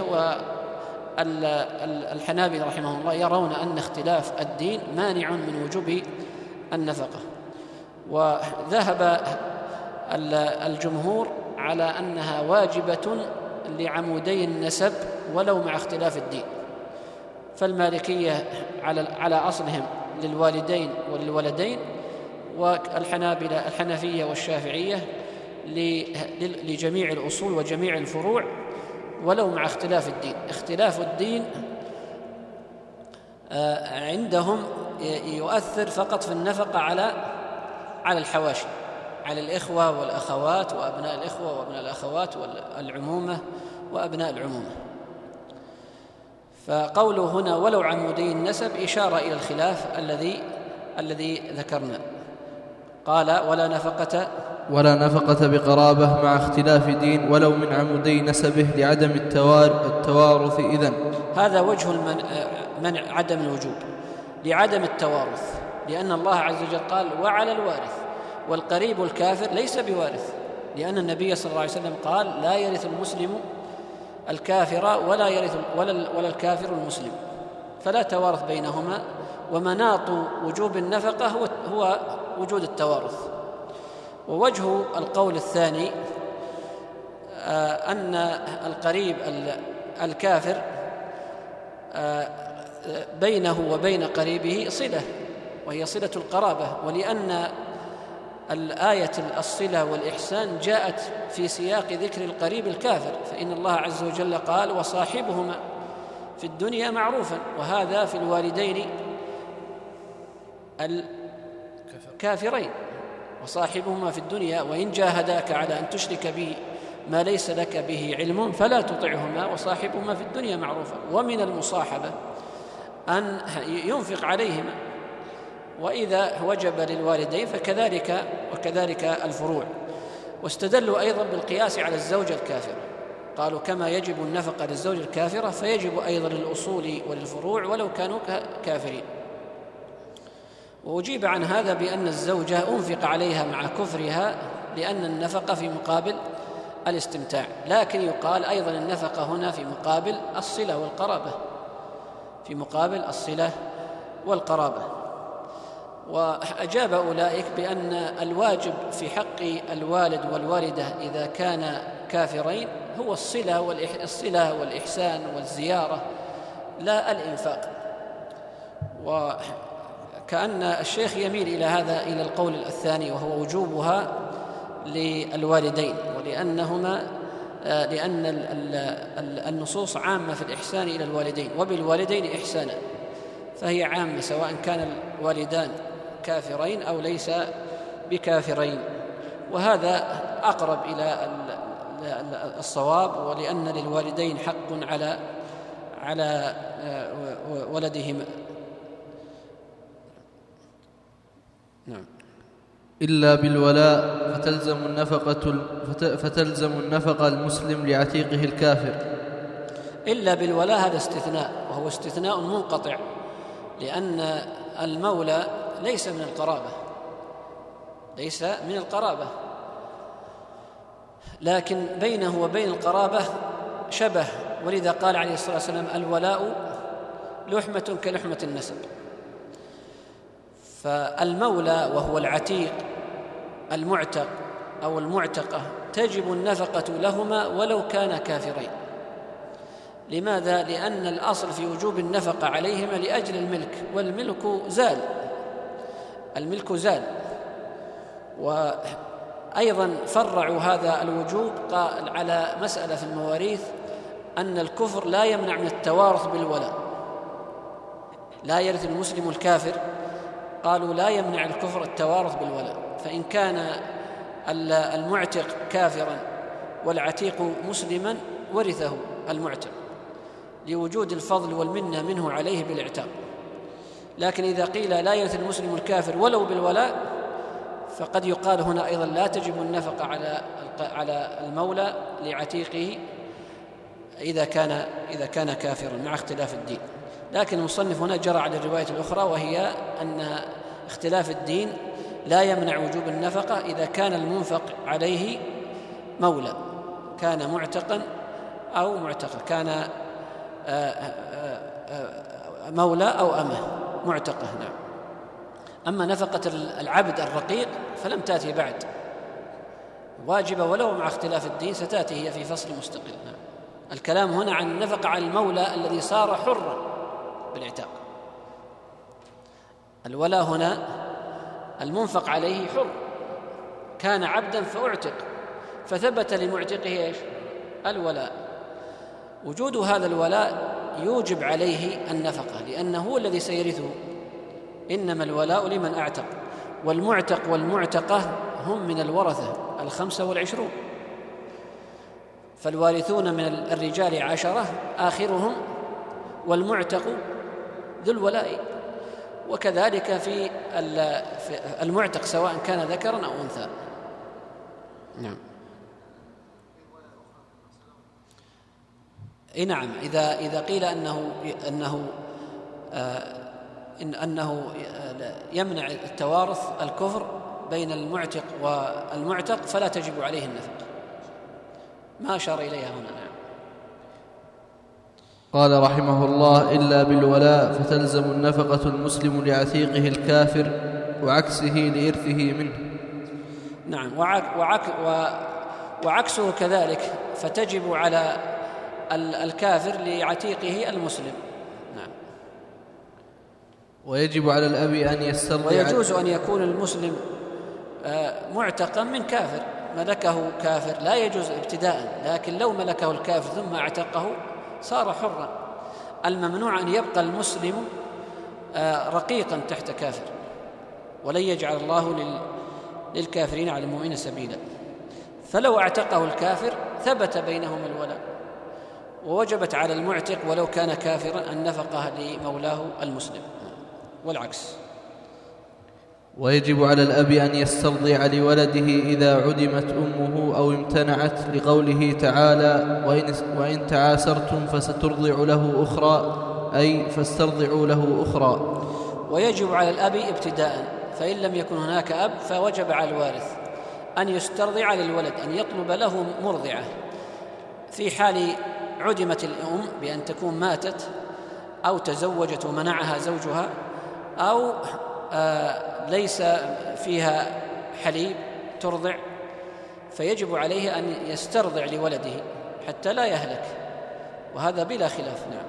والحنابلة رحمهم الله يرون أن اختلاف الدين مانع من وجوب النفقة، وذهب الجمهور على أنها واجبة لعمودي النسب ولو مع اختلاف الدين. فالمالكية على على أصلهم للوالدين وللولدين، والحنابلة الحنفية والشافعية لجميع الأصول وجميع الفروع ولو مع اختلاف الدين. اختلاف الدين عندهم يؤثر فقط في النفقة على على الحواشي، على الإخوة والأخوات وأبناء الإخوة وأبناء الأخوات والعمومة وأبناء العمومة. فقوله هنا ولو عمودي النسب إشارة إلى الخلاف الذي الذي ذكرنا. قال: ولا نفقة ولا نفقة بقرابة مع اختلاف دين ولو من عمودي نسبه لعدم التوارث. إذن هذا وجه منع عدم الوجوب، لعدم التوارث، لأن الله عز وجل قال: وعلى الوارث. والقريب الكافر ليس بوارث، لأن النبي صلى الله عليه وسلم قال: لا يرث المسلم الكافر ولا يرث ولا, ولا الكافر المسلم، فلا توارث بينهما. ومناط وجوب النفقة هو, هو وجود التوارث. ووجه القول الثاني آه أن القريب الكافر آه بينه وبين قريبه صلة، وهي صلة القرابة، ولأن الآية الصلة والإحسان جاءت في سياق ذكر القريب الكافر، فإن الله عز وجل قال: وصاحبهما في الدنيا معروفا. وهذا في الوالدين الكافرين: وصاحبهما في الدنيا وإن جاهداك على أن تشرك به ما ليس لك به علم فلا تطعهما وصاحبهما في الدنيا معروفا. ومن المصاحبة أن ينفق عليهما، وإذا وجب للوالدين فكذلك وكذلك الفروع. واستدلوا أيضا بالقياس على الزوجة الكافرة، قالوا: كما يجب النفقة للزوجة الكافرة فيجب أيضا للأصول وللفروع ولو كانوا كافرين. وأجيب عن هذا بأن الزوجة أنفق عليها مع كفرها، لأن النفقة في مقابل الاستمتاع، لكن يقال أيضا النفقة هنا في مقابل الصلة والقرابة، في مقابل الصلة والقرابة. وأجاب أولئك بأن الواجب في حق الوالد والوالدة إذا كان كافرين هو الصلة والصلة والإحسان والزيارة، لا الإنفاق. وكأن الشيخ يميل إلى هذا، إلى القول الثاني، وهو وجوبها للوالدين، ولأنهما لأن النصوص عامة في الإحسان إلى الوالدين، وبالوالدين إحسانا، فهي عامة سواء كان الوالدان كافرين أو ليس بكافرين. وهذا أقرب إلى الصواب، ولأن للوالدين حق على على ولدهما. نعم. إلا بالولاء فتلزم النفقة فتلزم النفقة المسلم لعتيقه الكافر. إلا بالولاء هذا استثناء، وهو استثناء منقطع، لأن المولى ليس من القرابة، ليس من القرابة، لكن بينه وبين القرابة شبه ولذا قال عليه الصلاة والسلام: الولاء لحمة كلحمة النسب. فالمولى وهو العتيق المعتق أو المعتقة تجب النفقة لهما ولو كانا كافرين. لماذا؟ لأن الأصل في وجوب النفقة عليهما لأجل الملك، والملك زال، الملك زال. وأيضا فرعوا هذا الوجوب على مسألة في المواريث، أن الكفر لا يمنع من التوارث بالولاء، لا يرث المسلم الكافر، قالوا لا يمنع الكفر التوارث بالولاء. فإن كان المعتق كافرا والعتيق مسلما ورثه المعتق لوجود الفضل والمنة منه عليه بالاعتاق. لكن إذا قيل لا يرث المسلم الكافر ولو بالولاء، فقد يقال هنا أيضا لا تجب النفقة على على المولى لعتيقه إذا كان إذا كان كافرا مع اختلاف الدين. لكن المصنف هنا جرى على الرواية الأخرى، وهي أن اختلاف الدين لا يمنع وجوب النفقة إذا كان المنفق عليه مولى، كان معتقا أو معتقا، كان مولى أو أمه معتقة. نعم. أما نفقة العبد الرقيق فلم تأتي بعد، واجبة ولو مع اختلاف الدين، ستأتي هي في فصل مستقل. نعم. الكلام هنا عن النفقة على المولى الذي صار حرا بالاعتاق. الولاء هنا المنفق عليه حر، كان عبدا فأعتق، فثبت لمعتقه إيش؟ الولاء. وجود هذا الولاء يوجب عليه النفقة، لأنه هو الذي سيرثه، إنما الولاء لمن أعتق، والمعتق والمعتقة هم من الورثة الخمسة والعشرون، فالوارثون من الرجال عشرة آخرهم والمعتق ذو الولاء. وكذلك في المعتق سواء كان ذكرا أو أنثى. نعم. إيه نعم. إذا إذا قيل أنه أنه آه إن أنه يمنع التوارث الكفر بين المعتق والمعتق فلا تجب عليه النفقة، ما أشار إليها هنا. نعم. قال رحمه الله: إلا بالولاء فتلزم النفقة المسلم لعتيقه الكافر وعكسه لإرثه منه. نعم. وعك وعك وعكسه كذلك، فتجب على الكافر لعتيقه المسلم. نعم. ويجب على الأب أن يسترضع، ويجوز أن يكون المسلم معتقا من كافر ملكه كافر، لا يجوز ابتداء، لكن لو ملكه الكافر ثم اعتقه صار حرا. الممنوع أن يبقى المسلم رقيقا تحت كافر، ولن يجعل الله للكافرين على المؤمنين سبيلا. فلو اعتقه الكافر ثبت بينهم الولاء، ووجبت على المعتق ولو كان كافرا النفقة لمولاه المسلم، والعكس. ويجب على الأب أن يسترضع لولده إذا عدمت أمه أو امتنعت، لقوله تعالى: وإن, وإن تعاسرتم فسترضع له أخرى، أي فاسترضعوا له أخرى. ويجب على الأب ابتداء، فإن لم يكن هناك أب فوجب على الوارث أن يسترضع للولد، أن يطلب له مرضعة في حال عدمت الأم بأن تكون ماتت أو تزوجت ومنعها زوجها، أو آه ليس فيها حليب ترضع، فيجب عليه أن يسترضع لولده حتى لا يهلك، وهذا بلا خلاف. نعم.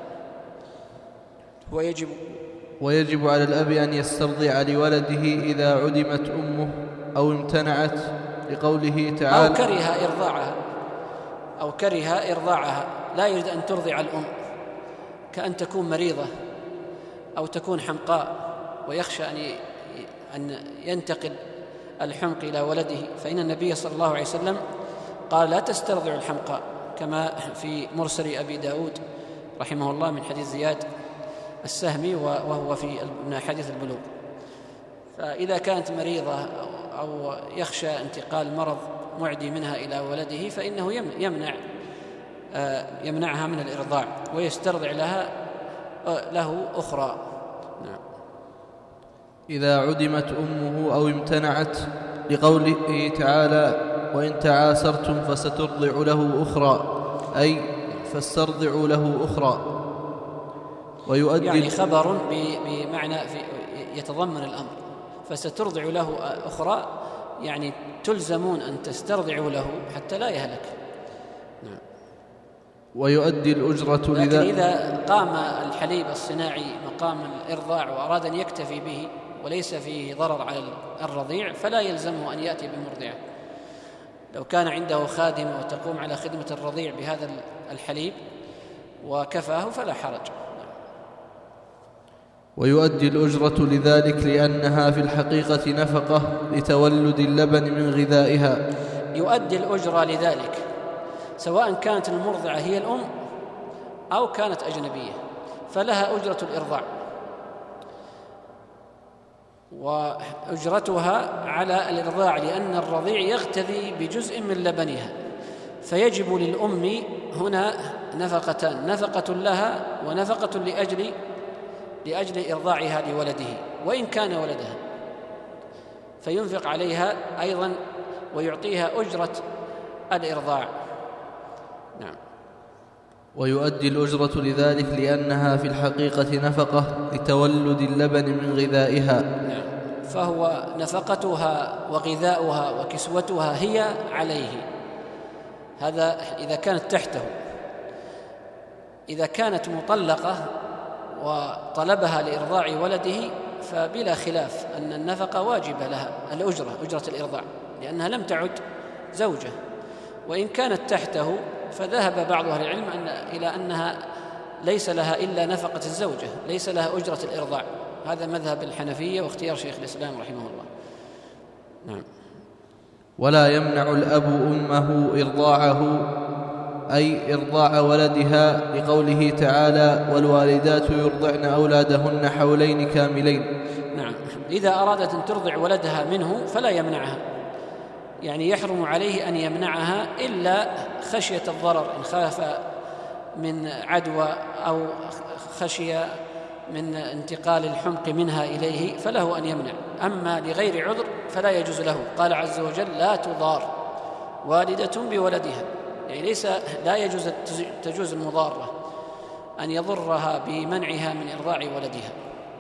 ويجب ويجب على الأب أن يسترضع لولده إذا عدمت أمه أو امتنعت، لقوله تعالى: أو كره إرضاعها أو كره إرضاعها لا يريد أن ترضع الأم، كأن تكون مريضة أو تكون حمقاء ويخشى أن أن ينتقل الحمق إلى ولده، فإن النبي صلى الله عليه وسلم قال: لا تسترضع الحمقاء، كما في مرسل أبي داود رحمه الله من حديث زياد السهمي، وهو في حديث البلوغ. فإذا كانت مريضة أو يخشى انتقال مرض معدي منها إلى ولده فإنه يمنع يمنعها من الإرضاع ويسترضع لها له أخرى. نعم. إذا عدمت أمه أو امتنعت، لقوله تعالى: وإن تعاسرتم فسترضع له أخرى، أي فاسترضعوا له أخرى. ويؤدي يعني خبر بمعنى في يتضمن الأمر، فسترضع له أخرى يعني تلزمون أن تسترضعوا له حتى لا يهلك. نعم. ويؤدي الأجرة لكن لذا إذا قام الحليب الصناعي مقام الإرضاع وأراد أن يكتفي به وليس فيه ضرر على الرضيع فلا يلزمه أن يأتي بمرضعة. لو كان عنده خادمة وتقوم على خدمة الرضيع بهذا الحليب وكفاه فلا حرج. ويؤدي الأجرة لذلك لأنها في الحقيقة نفقة لتولد اللبن من غذائها. يؤدي الأجرة لذلك سواء كانت المرضعة هي الأم أو كانت أجنبية فلها أجرة الإرضاع، وأجرتها على الإرضاع لأن الرضيع يغتذي بجزء من لبنها، فيجب للأم هنا نفقتان، نفقة لها ونفقة لأجل لأجل إرضاعها لولده وإن كان ولدها، فينفق عليها أيضا ويعطيها أجرة الإرضاع. نعم. ويؤدي الأجرة لذلك لأنها في الحقيقة نفقة لتولد اللبن من غذائها. نعم. فهو نفقتها وغذاؤها وكسوتها هي عليه، هذا إذا كانت تحته. إذا كانت مطلقة وطلبها لإرضاع ولده فبلا خلاف أن النفقة واجبة لها، الأجرة أجرة الإرضاع، لأنها لم تعد زوجة. وإن كانت تحته فذهب بعض أهل العلم أن إلى أنها ليس لها إلا نفقة الزوجة، ليس لها أجرة الإرضاع. هذا مذهب الحنفية واختيار شيخ الإسلام رحمه الله. نعم. ولا يمنع الأب أمه إرضاعه أي إرضاع ولدها لقوله تعالى والوالدات يرضعن أولادهن حولين كاملين. نعم. إذا أرادت أن ترضع ولدها منه فلا يمنعها، يعني يحرم عليه أن يمنعها إلا خشية الضرر، إن خاف من عدوى أو خشي من انتقال الحمق منها إليه فله أن يمنع. أما لغير عذر فلا يجوز له. قال عز وجل لا تضار والدة بولدها، يعني ليس لا يجوز تجوز المضارة أن يضرها بمنعها من إرضاع ولدها،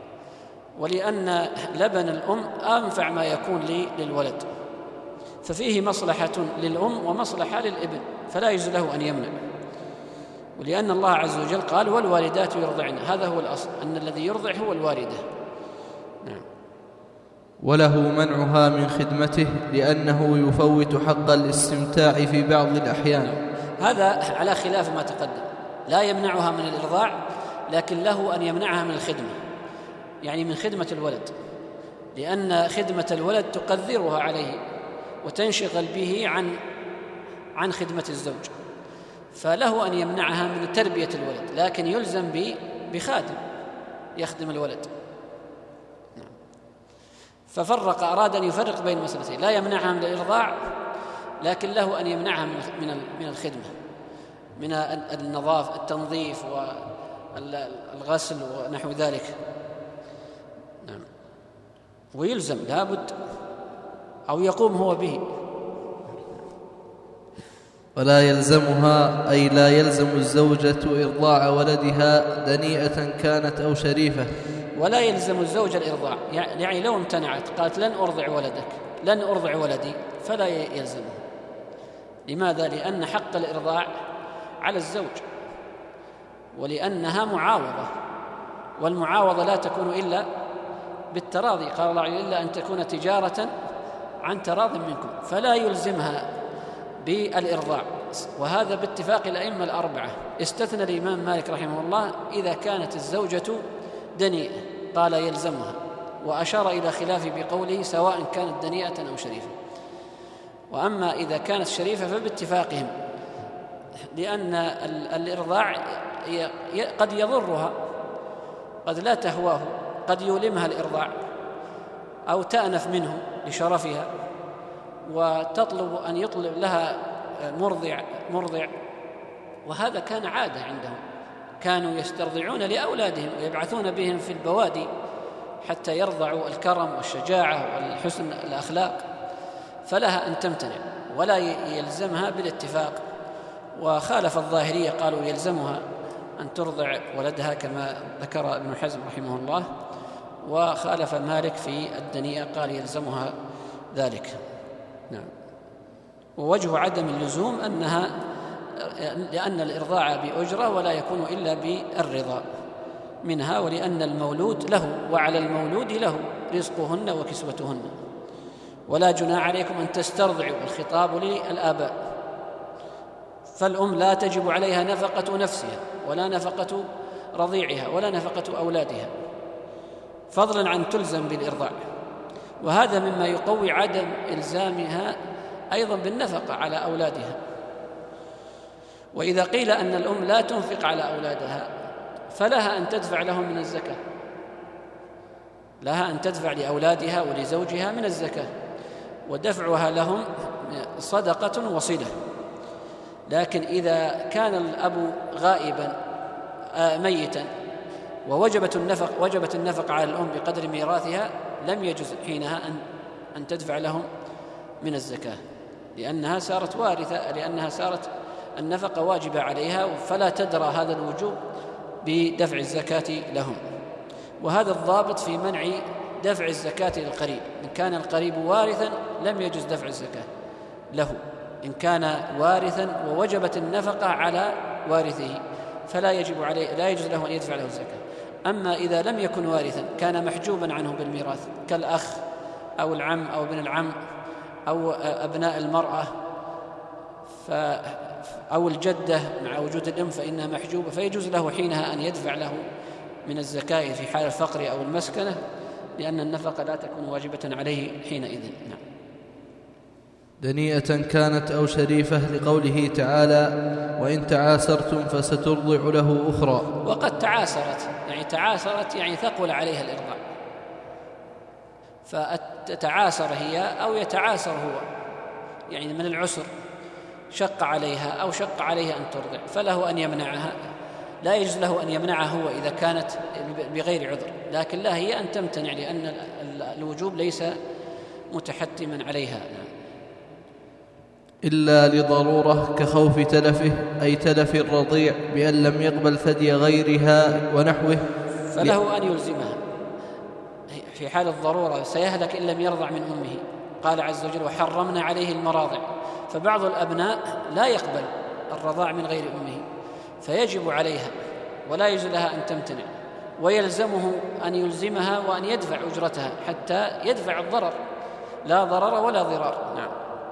ولأن لبن الأم أنفع ما يكون للولد، ففيه مصلحة للأم ومصلحة للابن، فلا يجوز له أن يمنع. ولأن الله عز وجل قال والوالدات يرضعن، هذا هو الأصل أن الذي يرضع هو الوالدة. نعم. وله منعها من خدمته لأنه يفوت حق الاستمتاع في بعض الأحيان. نعم. هذا على خلاف ما تقدم، لا يمنعها من الإرضاع لكن له أن يمنعها من الخدمة، يعني من خدمة الولد، لأن خدمة الولد تقدرها عليه وتنشغل به عن عن خدمة الزوج، فله أن يمنعها من تربية الولد، لكن يلزم بخادم يخدم الولد. ففرق، أراد أن يفرق بين مسألتين، لا يمنعها من الإرضاع لكن له أن يمنعها من من الخدمة، من النظافة التنظيف والغسل ونحو ذلك. نعم. ويلزم لابد أو يقوم هو به. ولا يلزمها أي لا يلزم الزوجة إرضاع ولدها دنيئة كانت أو شريفة. ولا يلزم الزوجة الإرضاع، يعني لو امتنعت قالت لن أرضع ولدك لن أرضع ولدي فلا يلزمه. لماذا؟ لأن حق الإرضاع على الزوج، ولأنها معاوضة، والمعاوضة لا تكون إلا بالتراضي. قال الله إلا أن تكون تجارة عن تراض منكم، فلا يلزمها بالإرضاع. وهذا باتفاق الأئمة الأربعة، استثنى الإمام مالك رحمه الله إذا كانت الزوجة دنيئة قال يلزمها، وأشار إلى خلاف بقوله سواء كانت دنيئة أو شريفة. وأما إذا كانت شريفة فباتفاقهم، لأن الإرضاع قد يضرها، قد لا تهواه، قد يؤلمها الإرضاع أو تأنف منه لشرفها وتطلب أن يطلب لها مرضع مرضع وهذا كان عادة عندهم، كانوا يسترضعون لأولادهم ويبعثون بهم في البوادي حتى يرضعوا الكرم والشجاعة والحسن الأخلاق، فلها أن تمتنع ولا يلزمها بالاتفاق. وخالف الظاهرية قالوا يلزمها أن ترضع ولدها كما ذكر ابن حزم رحمه الله، وخالف مالك في الدنيئة قال يلزمها ذلك. نعم. ووجه عدم اللزوم أنها لأن الإرضاع بأجرة ولا يكون إلا بالرضا منها، ولأن المولود له وعلى المولود له رزقهن وكسوتهن، ولا جناح عليكم أن تسترضعوا، الخطاب للآباء، فالأم لا تجب عليها نفقة نفسها ولا نفقة رضيعها ولا نفقة أولادها، فضلا عن تلزم بالإرضاع. وهذا مما يقوي عدم إلزامها أيضا بالنفقة على أولادها. وإذا قيل أن الأم لا تنفق على أولادها فلها أن تدفع لهم من الزكاة، لها أن تدفع لأولادها ولزوجها من الزكاة، ودفعها لهم صدقة وصلة. لكن إذا كان الأب غائبا ميتا ووجبت النفق وجبت النفق على الأم بقدر ميراثها لم يجوز حينها أن أن تدفع لهم من الزكاة، لأنها صارت وارثة، لأنها صارت النفقة واجبة عليها، فلا تدرى هذا الوجوب بدفع الزكاة لهم. وهذا الضابط في منع دفع الزكاة للقريب. إن كان القريب وارثا لم يجوز دفع الزكاة له، إن كان وارثا ووجبت النفقة على وارثه فلا يجب عليه لا يجوز له أن يدفع له الزكاة. أما إذا لم يكن وارثا كان محجوبا عنه بالميراث كالأخ أو العم أو ابن العم أو أبناء المرأة ف أو الجدة مع وجود الأم فإنها محجوبة، فيجوز له حينها أن يدفع له من الزكاة في حال الفقر أو المسكنة، لأن النفقة لا تكون واجبة عليه حينئذ. نعم. دنيئة كانت أو شريفة، لقوله تعالى: وإن تعاسرتم فسترضع له أخرى. وقد تعاسرت، يعني تعاسرت يعني ثقل عليها الإرضاع، فتتعاسر هي أو يتعاسر هو، يعني من العسر شق عليها أو شق عليها أن ترضع، فله أن يمنعها. لا يجوز له أن يمنعها هو إذا كانت بغير عذر، لكن لا هي أن تمتنع، لأن الوجوب ليس متحتما عليها. إلا لضرورة كخوف تلفه، أي تلف الرضيع بأن لم يقبل ثدي غيرها ونحوه، فله أن يلزمها في حال الضرورة. سيهلك إن لم يرضع من أمه، قال عز وجل: وحرمنا عليه المراضع. فبعض الأبناء لا يقبل الرضاع من غير أمه فيجب عليها ولا يجوز لها أن تمتنع، ويلزمه أن يلزمها وأن يدفع أجرتها حتى يدفع الضرر، لا ضرر ولا ضرار. نعم.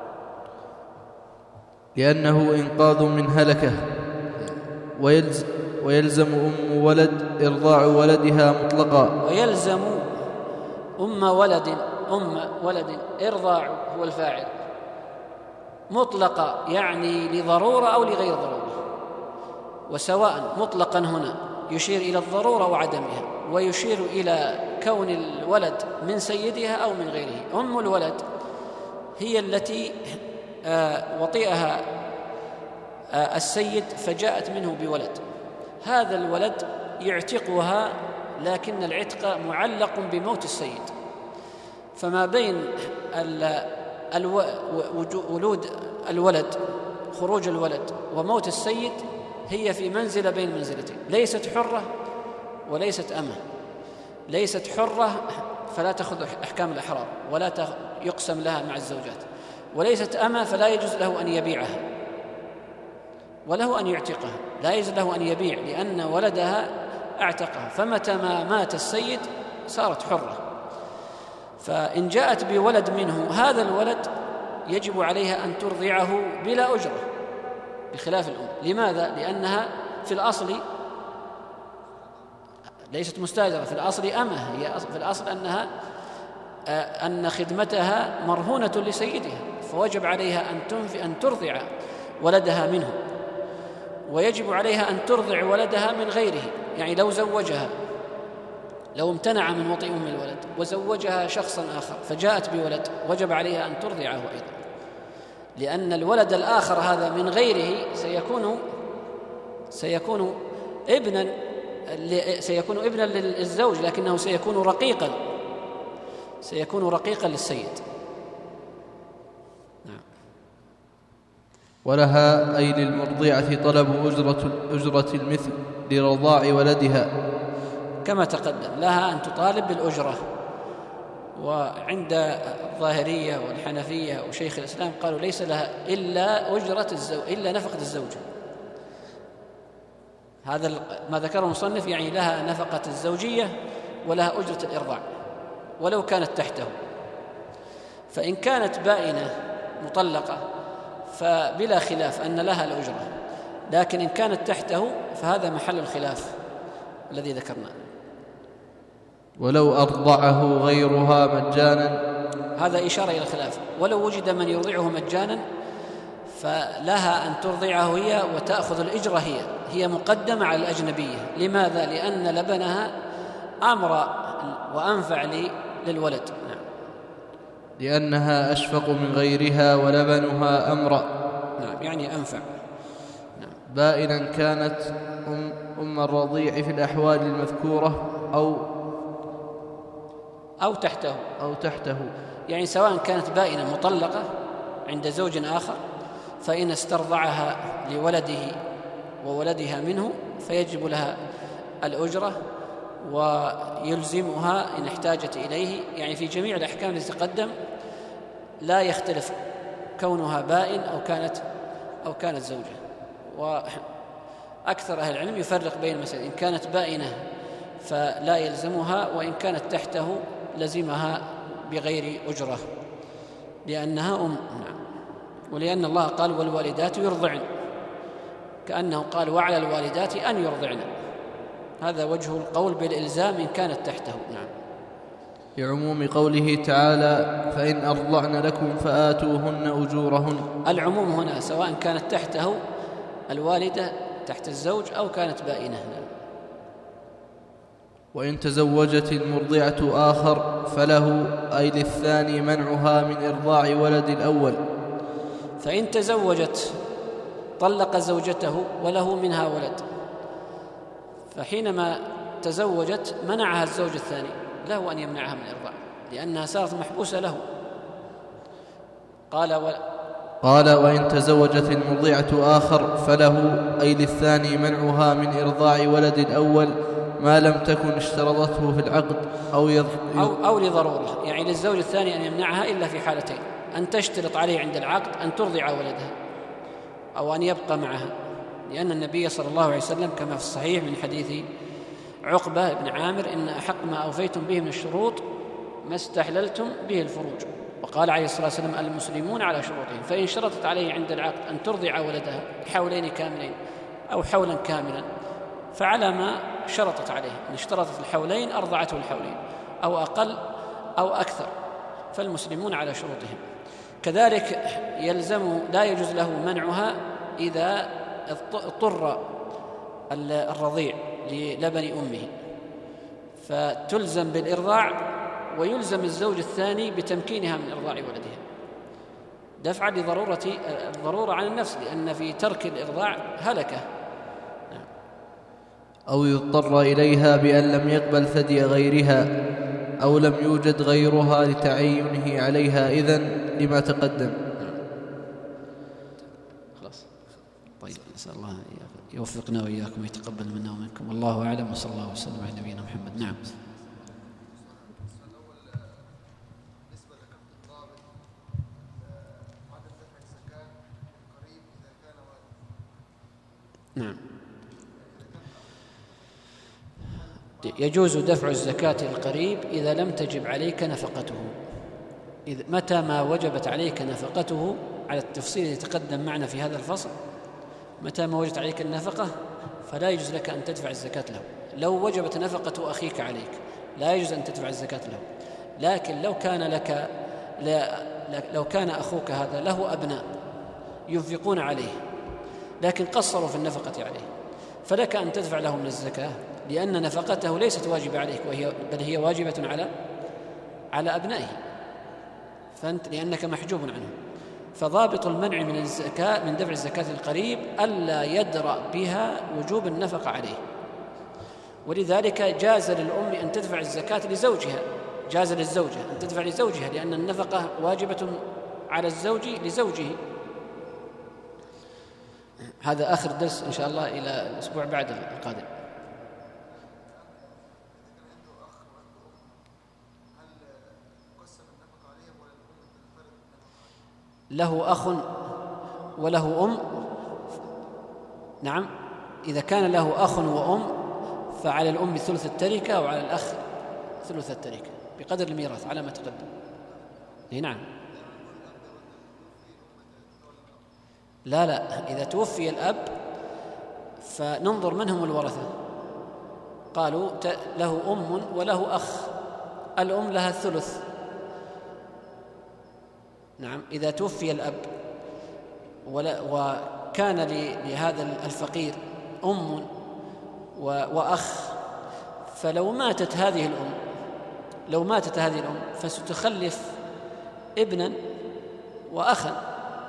لأنه إنقاذ من هلكة، ويلزم, ويلزم أم ولد إرضاع ولدها مطلقا. ويلزم أم ولد أم ولد إرضاع هو الفاعل مطلقا، يعني لضرورة أو لغير ضرورة، وسواء مطلقا هنا يشير إلى الضرورة وعدمها، ويشير إلى كون الولد من سيدها أو من غيره. أم الولد هي التي وطئها السيد فجاءت منه بولد، هذا الولد يعتقها، لكن العتق معلق بموت السيد، فما بين ولود الولد خروج الولد وموت السيد هي في منزلة بين منزلتين، ليست حرة وليست أمة. ليست حرة فلا تأخذ أحكام الأحرار ولا يقسم لها مع الزوجات، وليست أمة فلا يجوز له أن يبيعها وله أن يعتقها، لا يجوز له أن يبيع لأن ولدها اعتقها، فمتى ما مات السيد صارت حرة. فإن جاءت بولد منه هذا الولد يجب عليها أن ترضعه بلا أجرة بخلاف الأم. لماذا؟ لأنها في الأصل ليست مستأجرة، في الأصل أمة، هي في الأصل أنها أن خدمتها مرهونة لسيدها، فوجب عليها أن تنفي أن ترضع ولدها منه، ويجب عليها أن ترضع ولدها من غيره. يعني لو زوجها، لو امتنع من وطئ أم الولد وزوجها شخصا آخر فجاءت بولد وجب عليها أن ترضعه أيضا، لأن الولد الآخر هذا من غيره سيكون سيكون ابنا سيكون ابنا للزوج، لكنه سيكون رقيقا سيكون رقيقا للسيد. نعم. ولها أي للمرضعة طلب أجرة, أجرة المثل لرضاع ولدها كما تقدم، لها أن تطالب بالأجرة. وعند الظاهرية والحنفية وشيخ الإسلام قالوا ليس لها إلا أجرة الزوج، إلا نفقة الزوجة. هذا ما ذكره المصنف، يعني لها نفقة الزوجية ولها أجرة الإرضاع ولو كانت تحته. فإن كانت بائنة مطلقة فبلا خلاف أن لها الأجرة، لكن إن كانت تحته فهذا محل الخلاف الذي ذكرناه. ولو أرضعه غيرها مجانا، هذا إشارة إلى الخلاف. ولو وجد من يرضعه مجانا فلها أن ترضعه هي وتأخذ الإجرة هي هي مقدمة على الأجنبية. لماذا؟ لأن لبنها أمر وأنفع للولد. نعم. لأنها أشفق من غيرها ولبنها أمرأ. نعم، يعني أنفع. نعم. بائنا كانت أم, أم الرضيع في الأحوال المذكورة أو أو تحته أو تحته يعني سواء كانت بائنة مطلقة عند زوج آخر، فإن استرضعها لولده وولدها منه فيجب لها الأجرة ويلزمها إن احتاجت إليه. يعني في جميع الأحكام التي تقدم لا يختلف كونها بائن أو كانت أو كانت زوجة. وأكثر أهل العلم يفرق بين المسائل، إن كانت بائنة فلا يلزمها، وإن كانت تحته لزمها بغير أجرة لأنها أم. نعم. ولأن الله قال والوالدات يرضعن، كأنه قال وعلى الوالدات أن يرضعن. هذا وجه القول بالإلزام إن كانت تحته. نعم. لعموم قوله تعالى فإن أرضعن لكم فآتوهن أجورهن. العموم هنا سواء كانت تحته الوالدة تحت الزوج أو كانت بائنة. وإن تزوجت المرضعة آخر فله أي للثاني منعها من إرضاع ولد الأول. فإن تزوجت طلق زوجته وله منها ولد، فحينما تزوجت منعها الزوج الثاني، له أن يمنعها من الإرضاع لأنها صارت محبوسة له. قال و... قال وإن تزوجت المرضعة آخر فله أي للثاني منعها من إرضاع ولد الأول ما لم تكن اشترطته في العقد أو, يض... أو, أو لضرورة. يعني للزوج الثاني أن يمنعها إلا في حالتين: أن تشترط عليه عند العقد أن ترضع ولدها، أو أن يبقى معها. لأن النبي صلى الله عليه وسلم كما في الصحيح من حديث عقبة بن عامر إن أحق ما أوفيتم به من الشروط ما استحللتم به الفروج. وقال عليه الصلاة والسلام المسلمون على شروطهم، فإن شرطت عليه عند العقد أن ترضع ولدها حولين كاملين أو حولا كاملا فعلى ما شرطت عليه. إن اشترطت الحولين أرضعته الحولين أو أقل أو أكثر، فالمسلمون على شروطهم. كذلك يلزم لا يجوز له منعها إذا اضطر الرضيع للبن أمه، فتلزم بالإرضاع ويلزم الزوج الثاني بتمكينها من إرضاع ولدها دفعا لضرورة الضرورة عن النفس، لأن في ترك الإرضاع هلكة. أو يضطر إليها بأن لم يقبل ثدي غيرها أو لم يوجد غيرها لتعينه عليها إذن لما تقدم. خلاص. طيب، نسأل الله يوفقنا وإياكم ويتقبل منا ومنكم، والله أعلم، وصلى الله وسلم على نبينا محمد. نعم. نعم. يجوز دفع الزكاة للقريب إذا لم تجب عليك نفقته. إذ متى ما وجبت عليك نفقته على التفصيل الذي تقدم معنا في هذا الفصل، متى ما وجبت عليك النفقة فلا يجوز لك أن تدفع الزكاة له. لو وجبت نفقة أخيك عليك لا يجوز أن تدفع الزكاة له. لكن لو كان لك لو كان أخوك هذا له أبناء ينفقون عليه لكن قصروا في النفقة عليه، فلك أن تدفع له من الزكاة، لأن نفقته ليست واجبة عليك وهي بل هي واجبة على على أبنائه، فأنت لأنك محجوب عنه. فضابط المنع من الزكاة من دفع الزكاة للقريب ألا يدرأ بها وجوب النفقة عليه. ولذلك جاز للأم أن تدفع الزكاة لزوجها، جاز للزوجة أن تدفع لزوجها، لأن النفقة واجبة على الزوج لزوجه. هذا آخر درس إن شاء الله إلى الأسبوع بعد القادم. له أخ وله أم. نعم، إذا كان له أخ وأم فعلى الأم ثلث التركة وعلى الأخ ثلث التركة بقدر الميراث على ما تقدم. نعم. لا لا، إذا توفي الأب فننظر من هم الورثة. قالوا له أم وله أخ، الأم لها الثلث. نعم، إذا توفي الأب وكان لهذا الفقير أم وأخ، فلو ماتت هذه الأم لو ماتت هذه الأم فستخلف ابنا وأخا.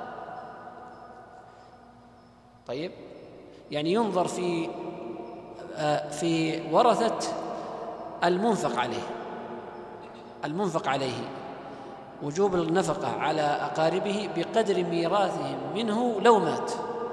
طيب، يعني ينظر في في ورثة المنفق عليه المنفق عليه وجوب النفقة على أقاربه بقدر ميراثهم منه لو مات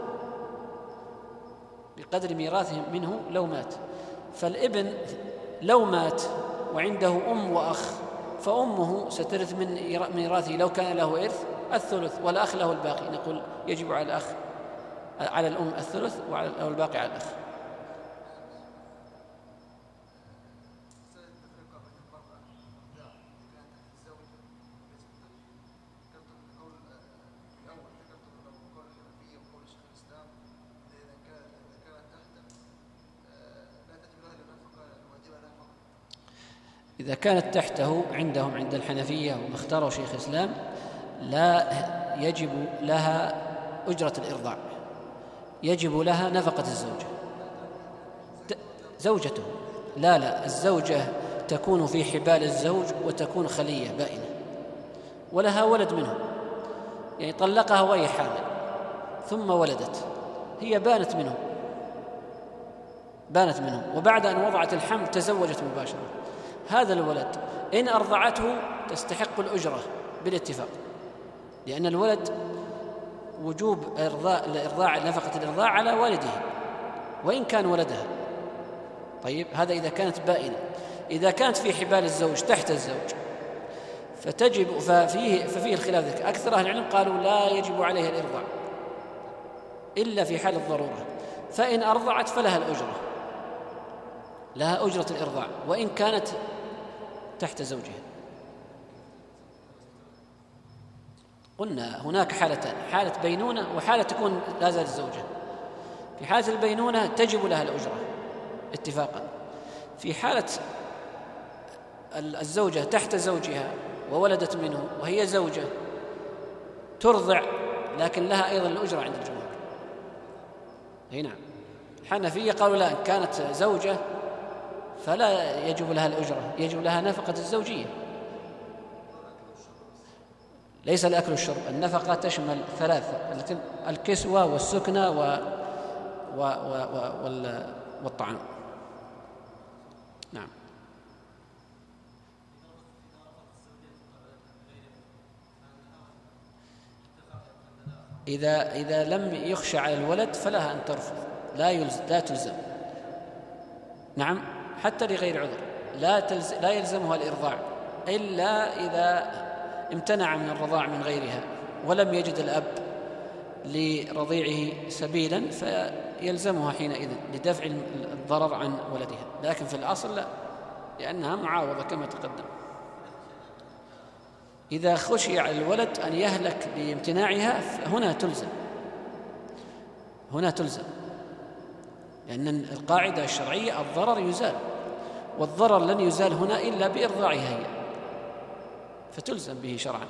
بقدر ميراثهم منه لو مات. فالابن لو مات وعنده أم وأخ فأمه سترث من ميراثه لو كان له إرث الثلث، والأخ له الباقي. نقول يجب على الأخ على الأم الثلث وعلى الباقي على الأخ. إذا كانت تحته عندهم عند الحنفية واختاروا شيخ الإسلام لا يجب لها أجرة الإرضاع، يجب لها نفقة الزوجة زوجته. لا لا، الزوجة تكون في حبال الزوج وتكون خلية بائنة ولها ولد منه، يعني طلقها وهي حامل ثم ولدت، هي بانت منه بانت منه وبعد أن وضعت الحمل تزوجت مباشرة. هذا الولد إن أرضعته تستحق الأجرة بالاتفاق، لأن الولد وجوب إرضاء الإرضاع نفقة الإرضاع على والده وإن كان ولدها. طيب، هذا إذا كانت بائنة. إذا كانت في حبال الزوج تحت الزوج فتجب ففيه ففيه الخلاف ذلك. أكثر أهل العلم قالوا لا يجب عليها الإرضاع إلا في حال الضرورة، فإن أرضعت فلها الأجرة لها أجرة الإرضاع وإن كانت تحت زوجها. قلنا هناك حالتان، حالة بينونة وحالة تكون لا زالت الزوجة. في حالة البينونة تجب لها الأجرة اتفاقا. في حالة الزوجة تحت زوجها وولدت منه وهي زوجة ترضع لكن لها أيضا الأجرة عند الجمهور. أي نعم، الحنفية قالوا لا، إن كانت زوجة فلا يجب لها الأجرة، يجب لها نفقة الزوجية. ليس الأكل والشرب، النفقة تشمل ثلاثة: الكسوة والسكنة و... و... و... وال... والطعام. نعم. إذا إذا لم يخشى على الولد فلها أن ترفض، لا يلزم لا تلزم. نعم، حتى لغير عذر لا تلز... لا يلزمها الإرضاع إلا إذا امتنع من الرضاع من غيرها ولم يجد الأب لرضيعه سبيلا فيلزمها حينئذ لدفع الضرر عن ولدها، لكن في الأصل لا، لأنها معاوضة كما تقدم. إذا خشي على الولد أن يهلك لامتناعها فهنا تلزم هنا تلزم لأن القاعدة الشرعية الضرر يزال، والضرر لن يزال هنا إلا بإرضاعها هي، فتلزم به شرعا.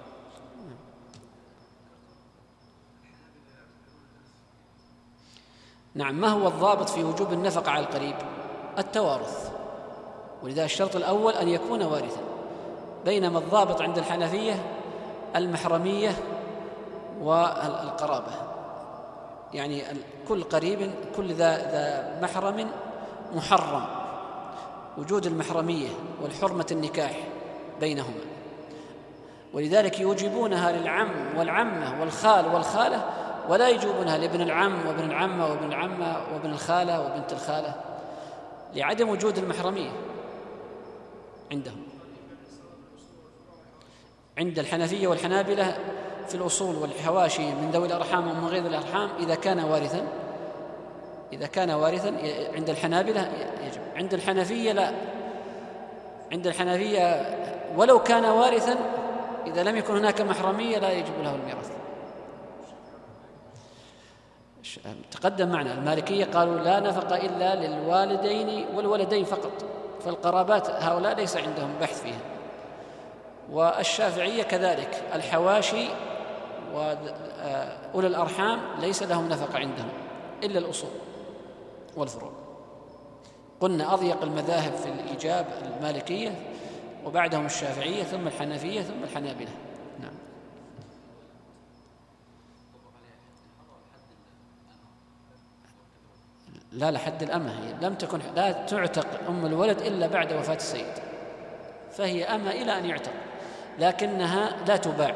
نعم. ما هو الضابط في وجوب النفقة على القريب؟ التوارث، ولذا الشرط الأول أن يكون وارثا، بينما الضابط عند الحنفية المحرمية والقرابة، يعني كل قريب كل ذا, ذا محرم محرم، وجود المحرمية والحرمة النكاح بينهما، ولذلك يوجبونها للعم والعمة والخال والخالة ولا يجوبونها لابن العم وابن العمة وابن العمة وابن الخالة وبنت الخالة لعدم وجود المحرمية عندهم. عند الحنفية والحنابلة في الأصول والحواشي من ذوي الأرحام ومن غير الأرحام إذا كان وارثا إذا كان وارثا عند الحنابلة يجب. عند الحنفية لا، عند الحنفية ولو كان وارثا إذا لم يكن هناك محرمية لا يجب له الميراث. تقدم معنا المالكية قالوا لا نفقة إلا للوالدين والولدين فقط، فالقرابات هؤلاء ليس عندهم بحث فيها. والشافعية كذلك الحواشي وأولي الأرحام ليس لهم نفقة عندهم إلا الأصول والفروع. قلنا أضيق المذاهب في الإيجاب المالكية وبعدهم الشافعية ثم الحنفية ثم الحنابلة. نعم. لا لحد الأمة، هي لم تكن لا تعتق أم الولد إلا بعد وفاة السيد، فهي أمة إلى أن يعتق، لكنها لا تباع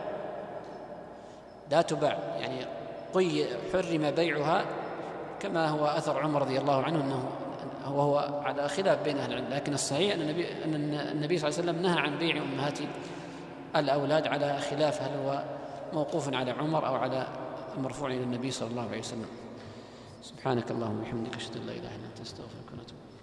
لا تباع يعني قي حرم بيعها كما هو أثر عمر رضي الله عنه أنه وهو على خلاف بين أهل العلم، لكن الصحيح أن النبي, أن النبي صلى الله عليه وسلم نهى عن بيع أمهات الأولاد على خلاف هل هو موقوف على عمر أو على مرفوع إلى النبي صلى الله عليه وسلم. سبحانك اللهم وبحمدك أشهد أن لا إله إلا أنت أستغفرك وأتوب إليك.